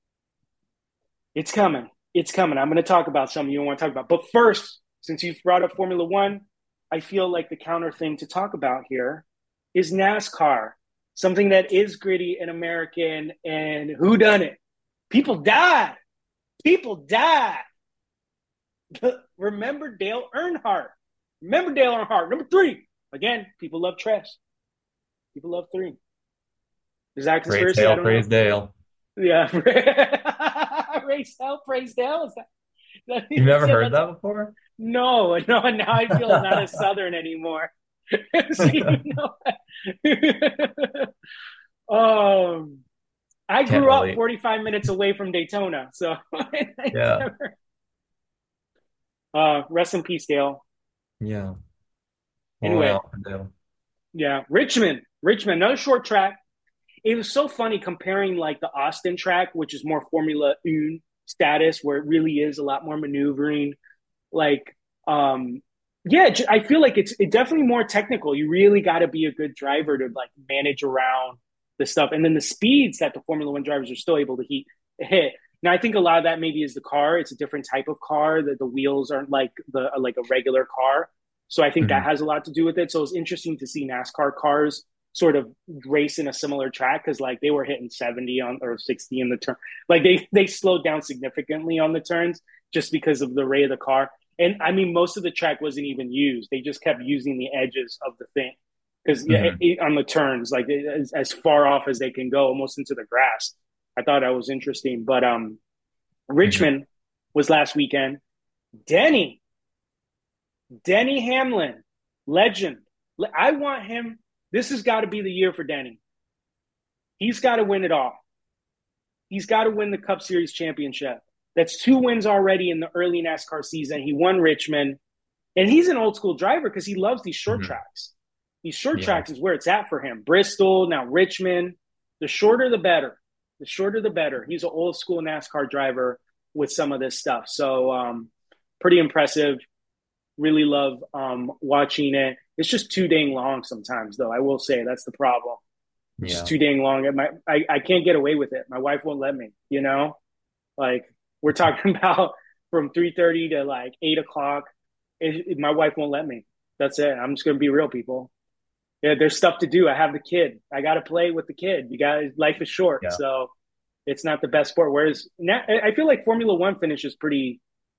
It's coming. It's coming. I'm going to talk about something you don't want to talk about. But first, since you've brought up Formula One, I feel like the counter thing to talk about here is NASCAR, something that is gritty and American. And who done it? People died. People died. Remember Dale Earnhardt. Remember Dale Earnhardt. Number three. Again, people love Tress. People love three. Is that a
Praise
conspiracy? I
Dale,
don't know.
praise Dale.
Yeah. Race hell, praise Dale. Is that
You've never
said
heard
that's
that before?
no, no, now I feel not as southern anymore. So, um, I
Can't
grew up
relate.
45 minutes away from Daytona, so
Yeah.
rest in peace, Dale.
Yeah. All the way
Anyway,
off and Dale.
yeah, Richmond, another short track. It was so funny comparing like the Austin track, which is more Formula One status, where it really is a lot more maneuvering. Like, um, yeah, I feel like it's definitely more technical. You really got to be a good driver to like manage around the stuff, and then the speeds that the Formula One drivers are still able to hit. Now, I think a lot of that maybe is the car. It's a different type of car. That the wheels aren't like a regular car. So I think that
Mhm.
has a lot to do with it. So it's interesting to see NASCAR cars sort of race in a similar track because like they were hitting 70 on or 60 in the turn. Like they slowed down significantly on the turns just because of the rate of the car. And I mean, most of the track wasn't even used. They just kept using the edges of the thing because yeah,
Mhm.
on the turns, like as far off as they can go, almost into the grass. I thought that was interesting. But
Mhm.
Richmond was last weekend. Denny, Denny Hamlin, legend. I want him. This has got to be the year for Denny. He's got to win it all. He's got to win the Cup Series championship. That's two wins already in the early NASCAR season. He won Richmond. And he's an old school driver because he loves these short
Mhm.
tracks. These short
Yeah.
tracks is where it's at for him. Bristol, now Richmond. The shorter, the better. The shorter, the better. He's an old school NASCAR driver with some of this stuff. So, pretty impressive. Really love watching it. It's just too dang long sometimes, though. I will say that's the problem. It's just
Yeah.
too dang long. I can't get away with it. My wife won't let me. Like we're talking about from 3:30 to like 8 o'clock. My wife won't let me. That's it. I'm just gonna be real, people. Yeah, there's stuff to do. I have the kid. I got to play with the kid. You got life is short,
Yeah.
so it's not the best sport. Whereas now, I feel like Formula One finishes pretty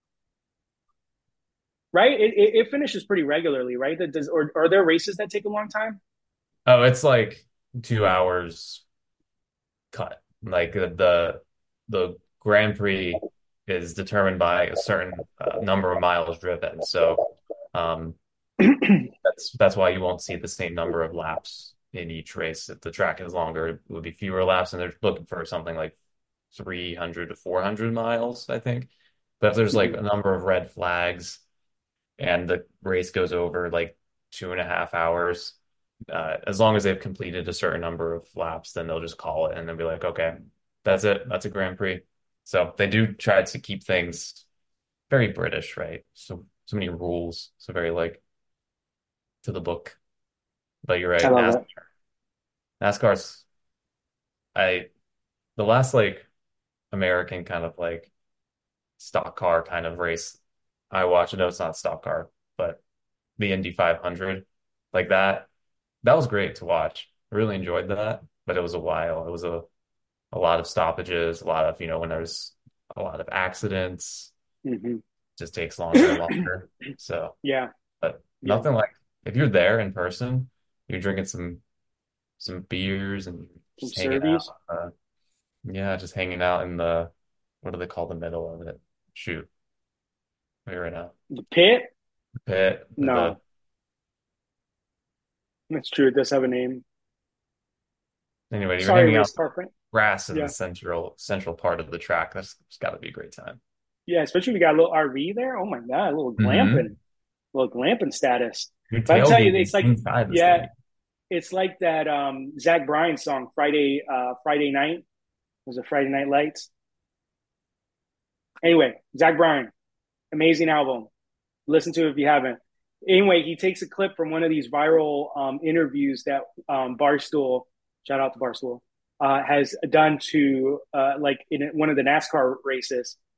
right. It finishes pretty regularly, right? That does, or are there races that take a long time?
Oh, it's like 2 hours cut. Like the Grand Prix is determined by a certain number of miles driven. So um, that's why you won't see the same number of laps in each race. If the track is longer, it would be fewer laps, and they're looking for something like 300 to 400 miles, I think. But if there's like a number of red flags and the race goes over like 2.5 hours, as long as they've completed a certain number of laps, then they'll just call it and they'll be like, okay, that's it. That's a Grand Prix. So they do try to keep things very British, right? So many rules. So very like to the book. But you're
I
right.
love it.
NASCAR's I the last like American kind of like stock car kind of race I watched. I know it's not stock car, but the Indy 500, like that was great to watch. I really enjoyed that, but it was a while. It was a lot of stoppages, a lot of, when there's a lot of accidents,
Mm-hmm.
just takes longer and longer. So,
Yeah,
but
yeah.
nothing like if you're there in person, you're drinking some beers and
Some
just hanging out.
Serbies.
Yeah, just hanging out in the what do they call the middle of it? Shoot, wait right now.
The pit?
The pit, the
No, that's true. It does have a name.
anyway, you're
Sorry,
hanging out
race car friend.
grass in the
Yeah,
central part of the track. That's it's got to be a great time.
yeah. Especially if you got a little RV there. Oh my god,
Hmm.
a little glamping status.
You're
But I tell you, it's
tailgating
like,
inside the
yeah,
stadium.
it's like that Zach Bryan song, Friday Night. Was it Friday Night Lights? Anyway, Zach Bryan, amazing album. Listen to it if you haven't. Anyway, he takes a clip from one of these viral interviews that Barstool, shout out to Barstool, has done to like in one of the NASCAR races.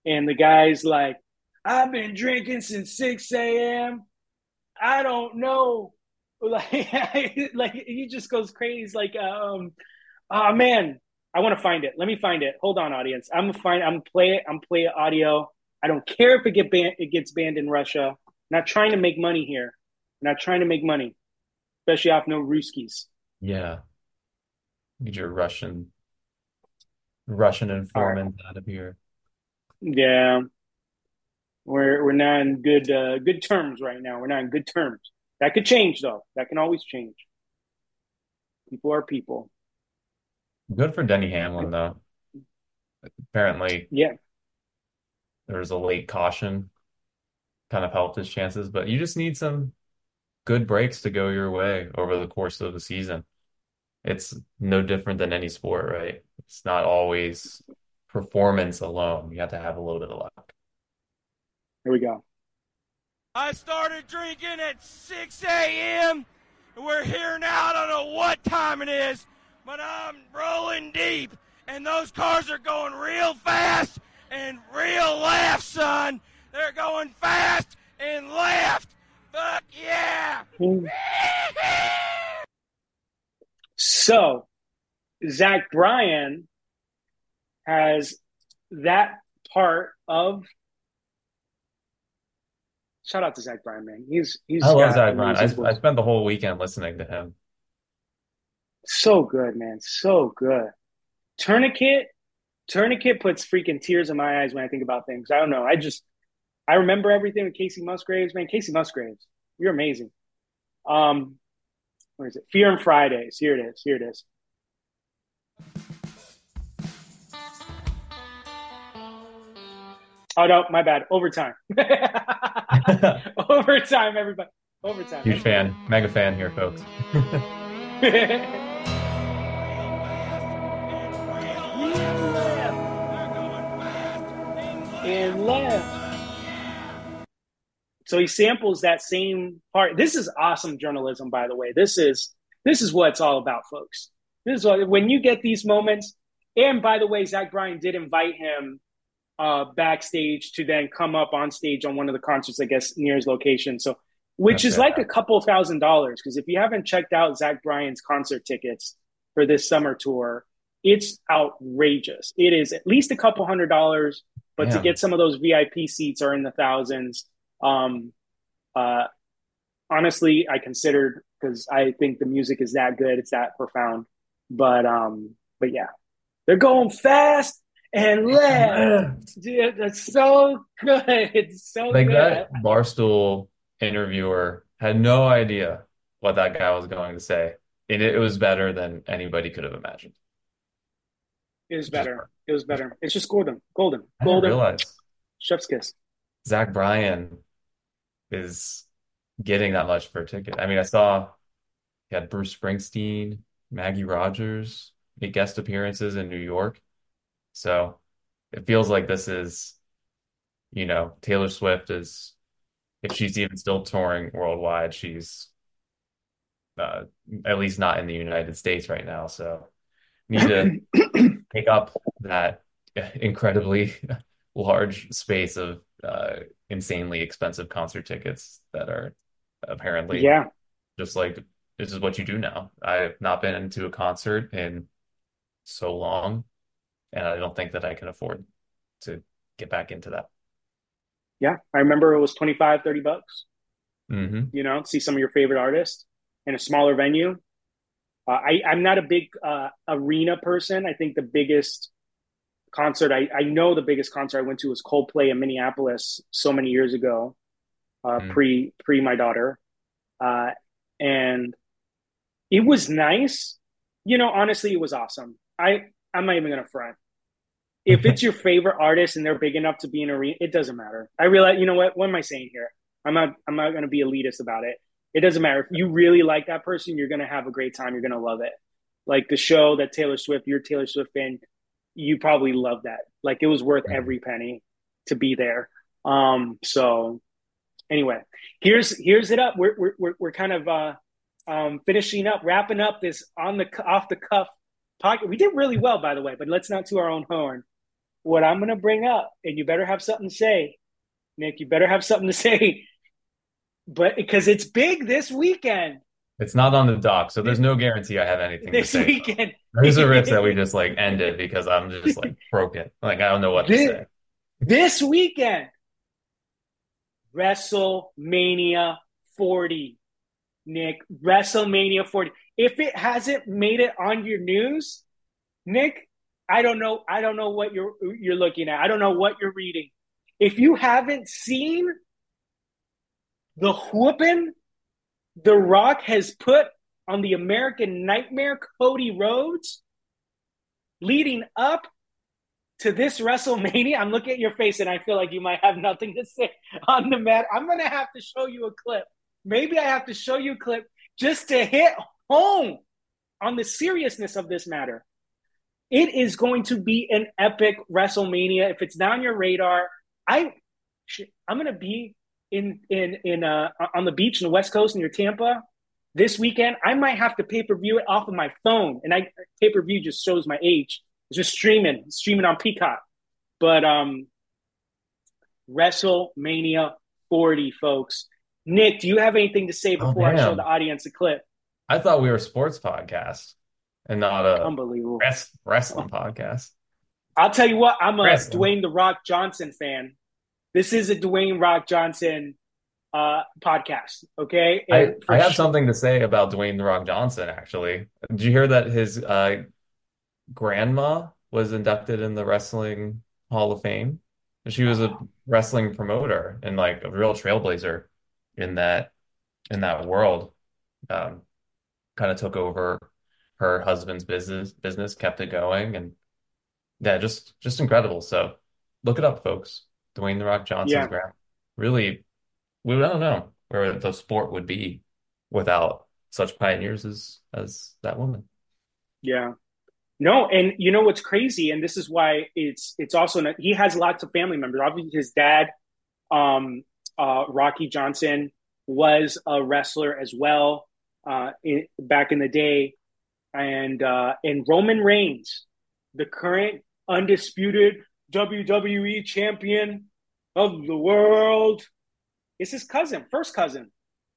And the guy's like, I've been drinking since 6 a.m. I don't know. Like, like he just goes crazy. He's like, oh man, I want to find it. Let me find it. Hold on, audience. I'm gonna play it. I'm play it audio. I don't care if it gets banned in Russia. I'm not trying to make money here. I'm not trying to make money, especially off no Ruskies.
Yeah. Get your Russian
All right.
informant out of here.
Yeah, we're not in good terms right now. We're not in good terms. That could change though. That can always change. People are people.
Good for Denny Hamlin though. Apparently
Yeah.
there was a late caution, kind of helped his chances, but you just need some good breaks to go your way over the course of the season. It's no different than any sport, right? It's not always performance alone. You have to have a little bit of luck.
Here we go.
I started drinking at 6 a.m. and we're here now. I don't know what time it is, but I'm rolling deep. And those cars are going real fast and real left, son. They're going fast and left. Fuck yeah.
So Zach Bryan has that part of. Shout out to Zach Bryan, man. He's
I love
got
Zach Bryan.
amazing
I
voice.
spent the whole weekend listening to him.
So good, man. So good. Tourniquet. Tourniquet puts freaking tears in my eyes when I think about things. I don't know. I remember everything with Casey Musgraves, man. Casey Musgraves, you're amazing. Where is it? Fear and Fridays. Here it is. Here it is. Oh no, my bad. Overtime. Overtime, everybody. Overtime.
Huge fan, mega fan here, folks.
And left. So he samples that same part. This is awesome journalism, by the way. This is what it's all about, folks. This is what, when you get these moments. And by the way, Zach Bryan did invite him backstage to then come up on stage on one of the concerts, I guess, near his location. So, which
That's
is like a couple $1,000s. Because if you haven't checked out Zach Bryan's concert tickets for this summer tour, it's outrageous. It is at least a couple $100s, but to
Damn.
get some of those VIP seats are in the thousands. Um, uh, Honestly, I considered because I think the music is that good, it's that profound. But yeah, they're going fast and left. Dude, that's so good. It's so
Like
good.
that Barstool interviewer had no idea what that guy was going to say. And it was better than anybody could have imagined.
It was
Just,
better. It was better. It's just golden, golden,
I didn't
golden.
realize
Chef's kiss.
Zach Bryan is getting that much for a ticket. I mean, I saw he had Bruce Springsteen, Maggie Rogers, make guest appearances in New York. So it feels like this is, Taylor Swift is, if she's even still touring worldwide, she's uh, at least not in the United States right now. So need to take up that incredibly large space of insanely expensive concert tickets that are apparently
Yeah.
just like this is what you do now. I've not been into a concert in so long, and I don't think that I can afford to get back into that.
Yeah. I remember it was 25, $30,
Hmm.
see some of your favorite artists in a smaller venue. I'm not a big arena person. I think the biggest concert, I know the biggest concert I went to was Coldplay in Minneapolis so many years ago,
Mm.
pre my daughter. And it was nice. Honestly, it was awesome. I'm not even gonna front. If it's your favorite artist and they're big enough to be in arena, it doesn't matter. I realize, what am I saying here? I'm not gonna be elitist about it. It doesn't matter. If you really like that person, you're gonna have a great time. You're gonna love it. Like the show that Taylor Swift, you're a Taylor Swift fan, you probably love that. Like it was worth
Mhm.
every penny to be there. So anyway, here's it up. We're kind of finishing up, wrapping up this on the off the cuff pocket. We did really well, by the way, but let's not to our own horn. what I'm gonna bring up, and you better have something to say, Nick. You better have something to say, but because it's big this weekend.
It's not on the dock, so there's
This,
no guarantee I have anything to
this
say.
weekend.
There's a risk that we just like end it because I'm just like broken. Like I don't know what to
this,
say.
this weekend, WrestleMania 40, Nick. WrestleMania 40. If it hasn't made it on your news, Nick, I don't know. I don't know what you're looking at. I don't know what you're reading. If you haven't seen the whooping The Rock has put on the American Nightmare Cody Rhodes leading up to this WrestleMania, I'm looking at your face and I feel like you might have nothing to say on the matter. I'm going to have to show you a clip. Maybe I have to show you a clip just to hit home on the seriousness of this matter. It is going to be an epic WrestleMania. If it's down your radar, I'm going to be in on the beach in the West Coast near Tampa this weekend. I might have to pay-per-view it off of my phone, and pay-per-view just shows my age. It's just streaming on Peacock. But WrestleMania 40, folks. Nick, do you have anything to say before I show the audience a clip?
I thought we were a sports podcast and not a
unbelievable
wrestling podcast.
I'll tell you what, I'm a Dwayne The Rock Johnson fan. This is a Dwayne Rock Johnson podcast, okay?
I have something to say about Dwayne The Rock Johnson, actually. Did you hear that his grandma was inducted in the Wrestling Hall of Fame? She was a wrestling promoter and like a real trailblazer in that world. Kind of took over her husband's business, kept it going, and yeah, just incredible. So look it up, folks. Dwayne The Rock Johnson's grandma. Really, I don't know where the sport would be without such pioneers as that woman.
Yeah. No, and you know what's crazy, and this is why it's also he has lots of family members. Obviously, his dad, Rocky Johnson, was a wrestler as well back in the day, and Roman Reigns, the current undisputed WWE champion of the world, is his cousin, first cousin.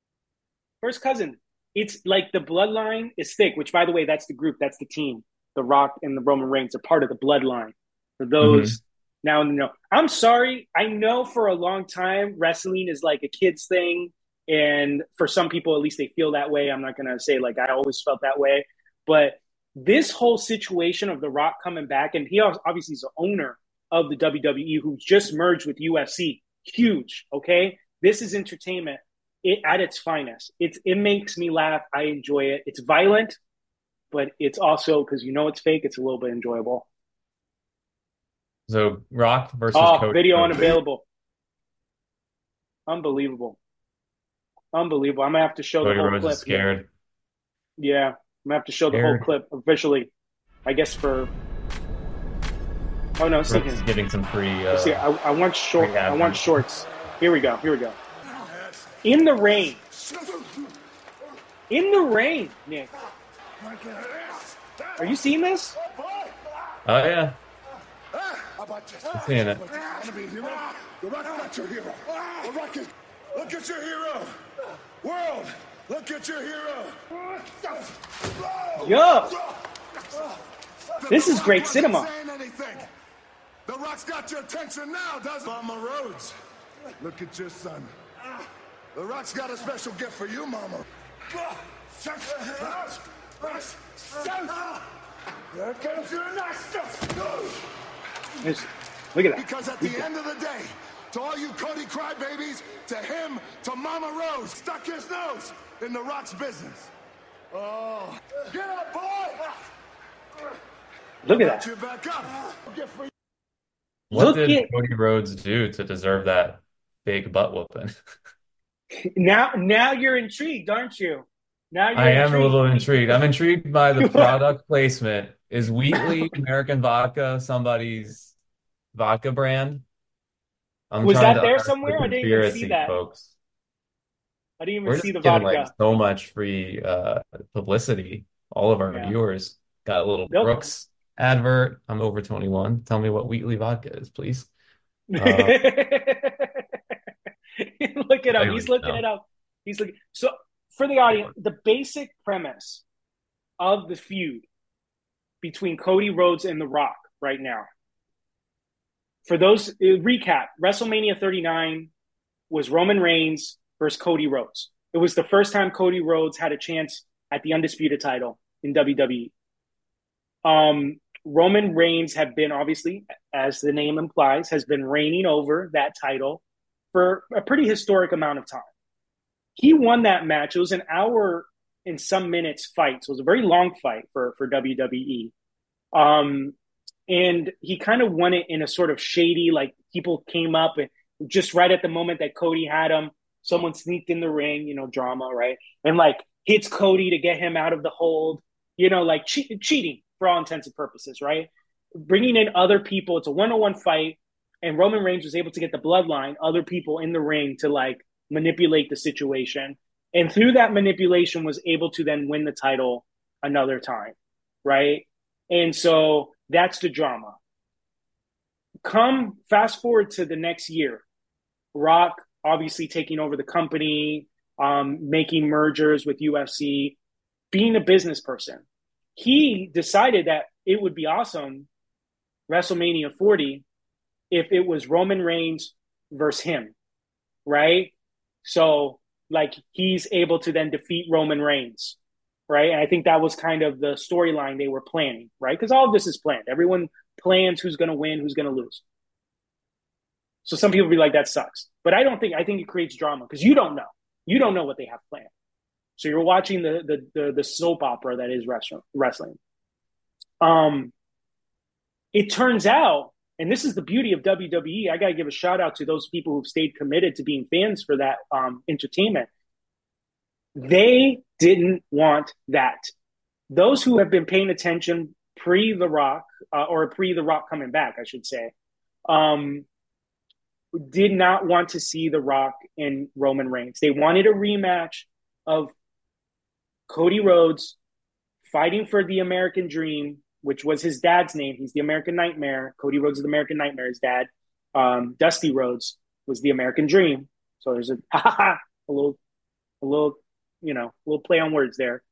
It's like the bloodline is thick, which, by the way, that's the group, that's the team. The Rock and the Roman Reigns are part of the bloodline. For those now in the know. I'm sorry. I know for a long time wrestling is like a kid's thing. And for some people, at least they feel that way. I'm not going to say like I always felt that way. But this whole situation of The Rock coming back, and he obviously is the owner of the WWE who's just merged with UFC. Huge, okay? This is entertainment at its finest. It makes me laugh. I enjoy it. It's violent, but it's also, because you know it's fake, it's a little bit enjoyable.
So Rock versus Cody.
Video unavailable. Unbelievable. I'm going to have to show
Cody
the whole
Rhodes
clip.
Is scared.
Yeah, I'm going to have to show the whole clip officially. I guess for... Oh, no, it's
Brooks is getting some free...
see, I want shorts. Here we go. In the rain. Nick. Are you seeing this?
Oh, yeah. I'm seeing it.
The Rock's got your hero. The Rock is... Look at your hero. World, look at your hero.
Yo. This is great cinema.
The Rock's got your attention now, doesn't it? Mama Rhodes, look at your son. The Rock's got a special gift for you, Mama. Here comes your
Look at that.
Because at the end of the day, to all you Cody crybabies, to him, to Mama Rose, stuck his nose in The Rock's business. Oh, get up, boy!
Look at that.
You back up.
What did Cody Rhodes do to deserve that fake butt whooping?
Now you're intrigued, aren't you?
I am a little intrigued. I'm intrigued by the product placement. Is Wheatley American Vodka somebody's vodka brand?
Was that there somewhere? I didn't even see that.
Folks.
I didn't even see the
vodka.
vodka.
Like so much free publicity. All of our viewers got a little Brooks Advert. I'm over 21. Tell me what Wheatley vodka is, please.
Look
Uh,
it
I
up.
don't
He's
even
looking
know.
it up. He's looking. So for the audience, the basic premise of the feud between Cody Rhodes and The Rock right now. For those recap, WrestleMania 39 was Roman Reigns versus Cody Rhodes. It was the first time Cody Rhodes had a chance at the undisputed title in WWE. Roman Reigns had been obviously, as the name implies, has been reigning over that title for a pretty historic amount of time. He won that match. It was an hour and some minutes fight. So it was a very long fight for WWE. And he kind of won it in a sort of shady, like people came up and just right at the moment that Cody had him, someone sneaked in the ring, drama, right? And like hits Cody to get him out of the hold, like cheating for all intents and purposes, right? Bringing in other people. It's a one-on-one fight. And Roman Reigns was able to get the bloodline, other people in the ring to like manipulate the situation. And through that manipulation was able to then win the title another time, right? And so that's the drama. Come fast forward to the next year. Rock obviously taking over the company, making mergers with UFC, being a business person. He decided that it would be awesome, WrestleMania 40, if it was Roman Reigns versus him, right? So, like, he's able to then defeat Roman Reigns, right? And I think that was kind of the storyline they were planning, right? Because all of this is planned. Everyone plans who's going to win, who's going to lose. So some people be like, that sucks. But I think it creates drama because you don't know. You don't know what they have planned. So you're watching the soap opera that is wrestling. It turns out, and this is the beauty of WWE, I got to give a shout out to those people who've stayed committed to being fans for that entertainment. They didn't want that. Those who have been paying attention pre-The Rock, or pre-The Rock coming back, I should say, did not want to see The Rock and Roman Reigns. They wanted a rematch of Cody Rhodes fighting for the American Dream, which was his dad's name. He's the American Nightmare. Cody Rhodes is the American Nightmare. His dad, Dusty Rhodes, was the American Dream. So there's a little, little play on words there.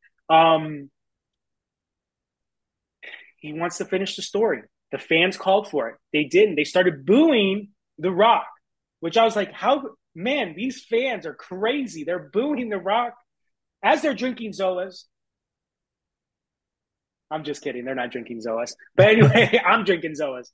He wants to finish the story. The fans called for it. They didn't. They started booing The Rock, which I was like, man, these fans are crazy. They're booing The Rock as they're drinking Zoas. I'm just kidding. They're not drinking Zoas. But anyway, I'm drinking Zoas.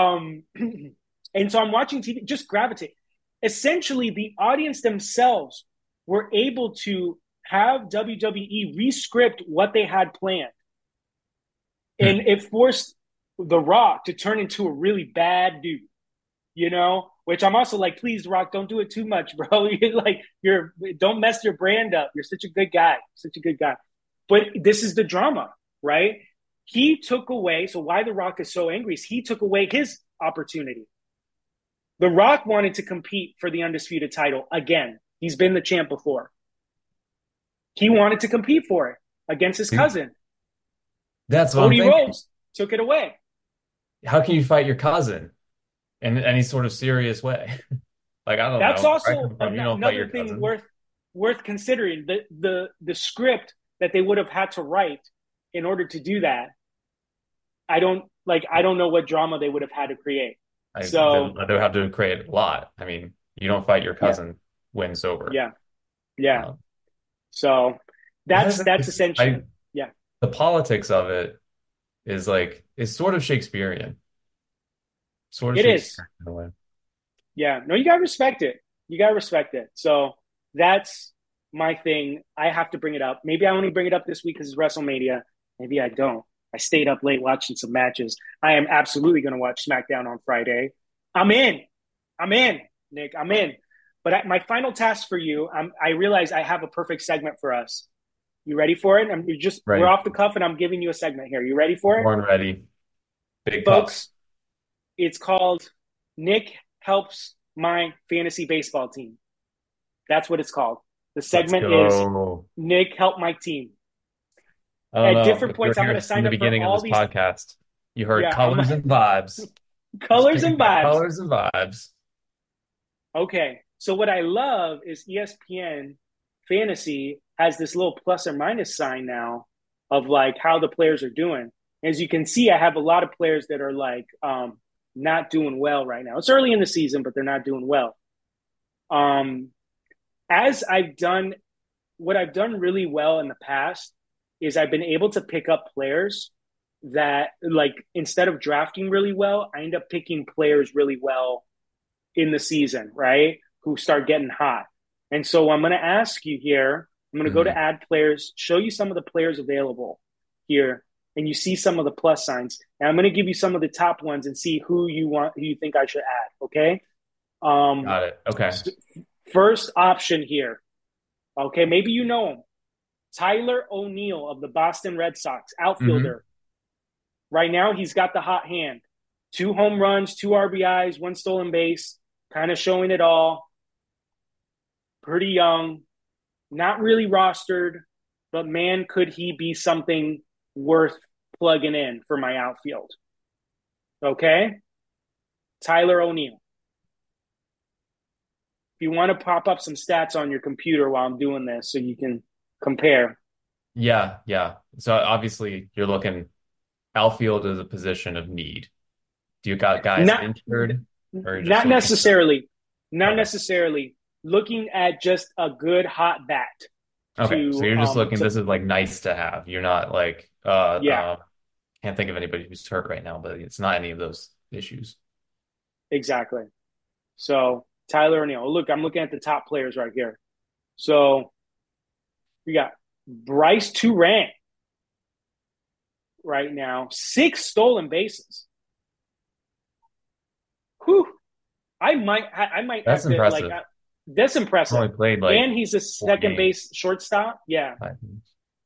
And so I'm watching TV, just gravitate. Essentially, the audience themselves were able to have WWE re-script what they had planned. And it forced The Rock to turn into a really bad dude, which I'm also like, please, Rock, don't do it too much, bro. Don't mess your brand up. You're such a good guy. But this is the drama, right? He took away, so why The Rock is so angry is he took away his opportunity. The Rock wanted to compete for the undisputed title again. He's been the champ before. He wanted to compete for it against his cousin.
That's what
Cody
I'm thinking.
Rhodes took it away.
How can you fight your cousin in any sort of serious way? Like, I don't
That's
know.
also another thing worth considering. The script that they would have had to write in order to do that. I don't know what drama they would have had to create.
They would have to create a lot. I mean, you don't fight your cousin when sober.
Yeah. So that's essentially.
The politics of it is sort of Shakespearean.
It is. In a way. Yeah. No, you gotta respect it. So that's my thing. I have to bring it up. Maybe I only bring it up this week because it's WrestleMania. Maybe I don't. I stayed up late watching some matches. I am absolutely going to watch SmackDown on Friday. I'm in, Nick. I'm in. But my final task for you, I realize I have a perfect segment for us. You ready for it? We're off the cuff, and I'm giving you a segment here. You ready for it?
Born ready. Big
folks.
Cups.
It's called Nick Helps My Fantasy Baseball Team. That's what it's called. The segment is Nick Help My Team. At different points, I'm going to sign up for all these
podcasts. You heard
Yeah, I'm
colors and vibes. Just
colors
picking
and
by
vibes.
colors and vibes.
Okay. So what I love is ESPN Fantasy has this little plus or minus sign now of like how the players are doing. As you can see, I have a lot of players that are like not doing well right now. It's early in the season, but they're not doing well. Um, as I've done, what I've done really well in the past is I've been able to pick up players that like instead of drafting really well, I end up picking players really well in the season, right? Who start getting hot. And so I'm going to ask you here, I'm going to go to
Mhm.
add players, show you some of the players available here, and you see some of the plus signs. And I'm going to give you some of the top ones and see who you think I should add, okay? Um,
Got it. Okay.
so first option here, okay, maybe you know him. Tyler O'Neill of the Boston Red Sox,
Hmm.
outfielder. Right now, he's got the hot hand. 2 home runs, 2 RBIs, 1 stolen base, kind of showing it all. Pretty young, not really rostered, but man, could he be something worth plugging in for my outfield? Okay, Tyler O'Neill. If you want to pop up some stats on your computer while I'm doing this so you can compare.
Yeah, yeah. So obviously you're looking outfield as a position of need. Do you got guys
Not
injured or you're just
not
looking at
necessarily, not
okay.
necessarily looking at just a good hot bat
Okay. So you're just looking,
to
this is like nice to have. You're not like
yeah,
can't think of anybody who's hurt right now, but it's not any of those issues.
exactly. So Tyler O'Neill. Look, I'm looking at the top players right here. So we got Bryce Turang right now, 6 stolen bases. Whew. I might
That's
have to like
impressive.
that's impressive.
Only played like
And he's a
four
second
games.
base shortstop. Yeah,
5 games.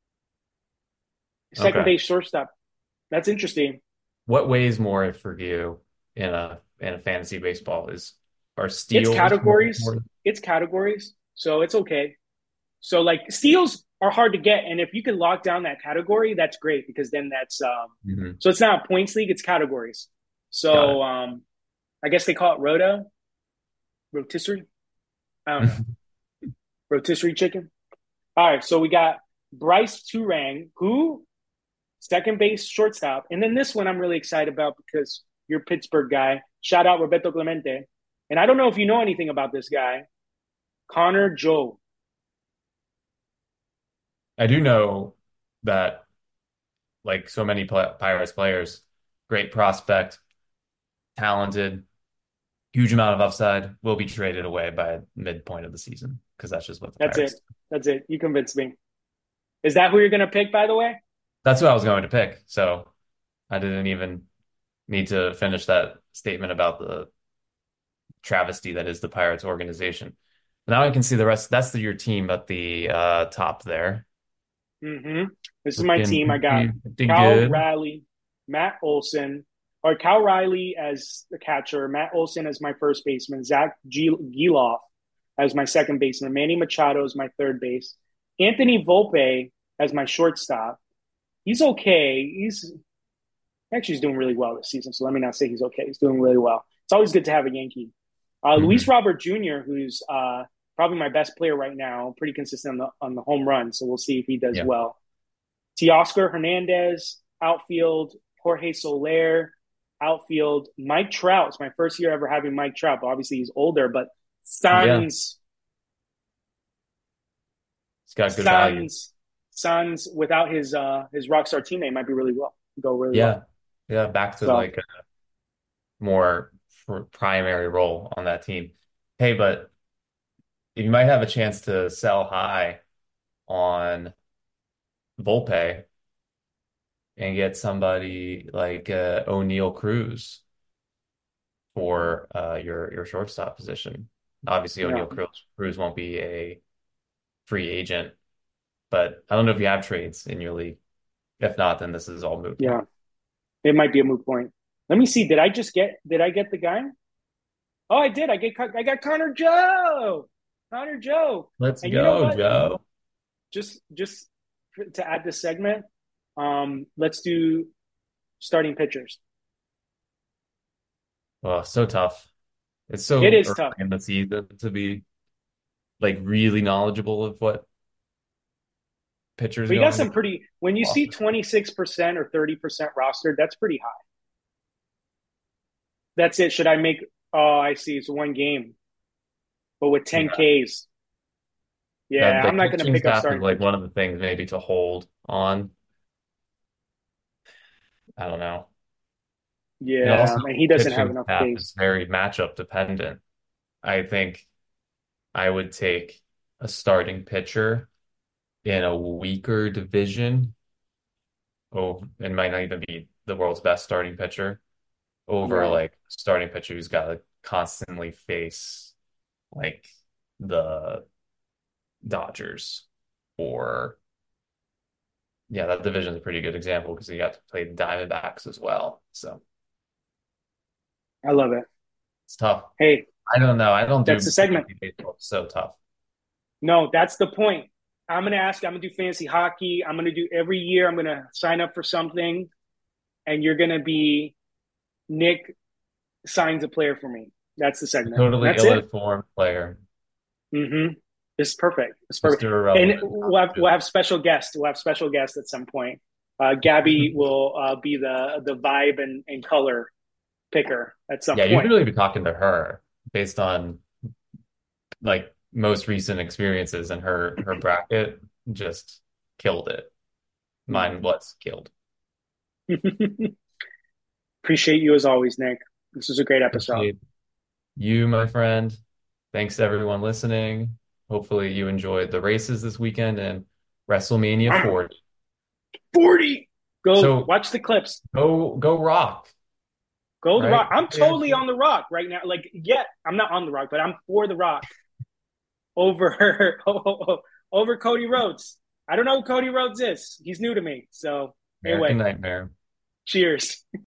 second
Okay.
base shortstop. That's interesting.
What weighs more for you in a fantasy baseball is are
It's
steals more
categories.
important?
It's categories. So it's okay. So like steals are hard to get, and if you can lock down that category, that's great because then that's
Hmm.
so it's not a points league, it's categories.
Got it.
So I guess they call it rotisserie. I don't know, rotisserie chicken. All right, so we got Bryce Turang, who second base shortstop, and then this one I'm really excited about because you're a Pittsburgh guy. Shout out Roberto Clemente, and I don't know if you know anything about this guy, Connor Joe.
I do know that like so many Pirates players, great prospect, talented, huge amount of upside, will be traded away by midpoint of the season because that's just what the
That's it.
Pirates do.
That's it. You convinced me. Is that who you're gonna pick, by the way?
That's what I was going to pick. So I didn't even need to finish that statement about the travesty that is the Pirates organization. Now I can see the rest. That's your team at the top there.
Mm-hmm. This is my
Looking
team. I got
pretty
Cal
good.
Riley, Matt Olson, or Cal Riley as the catcher, Matt Olson as my first baseman, Zach Geloff as my second baseman, Manny Machado as my third base, Anthony Volpe as my shortstop. He's okay. He's doing really well this season. So let me not say he's okay. He's doing really well. It's always good to have a Yankee. Luis
Hmm.
Robert Jr., who's probably my best player right now, pretty consistent on the home run. So we'll see if he does
Yeah.
well. Teoscar Hernandez, outfield. Jorge Soler, outfield. Mike Trout. It's my first year ever having Mike Trout, but obviously he's older. But
Yeah.
Suns,
It's got good value.
Suns, Suns without his rock star teammate might be really well. Go really well.
Yeah. Yeah. Back to
So
like a more primary role on that team. Hey, but you might have a chance to sell high on Volpe and get somebody like O'Neal Cruz for your shortstop position. Obviously,
yeah,
O'Neal Cruz won't be a free agent, but I don't know if you have trades in your league. If not, then this is all moot
yeah,
now.
it might be a moot point. Let me see. Did I get the guy? Oh, I did. I got Connor Joe. Connor Joe.
Let's
And you know
go,
what?
Joe.
Just to add this segment, let's do starting pitchers.
Oh, so tough. It's so
It is
early
tough.
in the season to be like really knowledgeable of what pitchers
But you got
going to
some pretty, when you see
offer.
26% or 30% rostered, that's pretty high. That's it. Should I make, oh, I see. It's one game, but with
Yeah,
10 Ks.
that
Yeah, I'm
like
not going to
pitching
pick up
staff is
starting
like
pitchers.
one of the things maybe to hold on. I don't know. And
Yeah,
also,
and he doesn't have
pitching
enough
staff
Ks.
is very matchup dependent. I think I would take a starting pitcher in a weaker division. Oh, it might not even be the world's best starting pitcher over
Right.
like a starting pitcher who's got to constantly face like the Dodgers or yeah, that division is a pretty good example because you got to play the Diamondbacks as well. So
I love it.
it's tough.
Hey,
I don't know. I don't
that's
do
the segment.
fantasy baseball. It's so tough.
No, that's the point. I'm going to ask, I'm going to do fantasy hockey. I'm going to do every year, I'm going to sign up for something, and you're going to be Nick signs a player for me. That's the segment. And
Totally
that's it.
ill-informed player.
Mm-hmm. It's perfect. It's perfect.
Mr.
And
Irrelevant.
we'll have special guests. We'll have special guests at some point. Gabby will be the vibe and color picker at some
Yeah, you should
point.
really be talking to her based on like most recent experiences, and her bracket just killed it. Mine was killed.
Appreciate you as always, Nick. This was a great episode.
Appreciate you, my friend. Thanks to everyone listening. Hopefully you enjoyed the races this weekend and WrestleMania 40.
40. Go
So
watch the clips.
go rock,
Go the
right?
rock. I'm totally on the rock right now. Like, yeah, I'm not on the rock, but I'm for the rock over over Cody Rhodes. I don't know who Cody Rhodes is. He's new to me. So
American
anyway,
Nightmare.
cheers.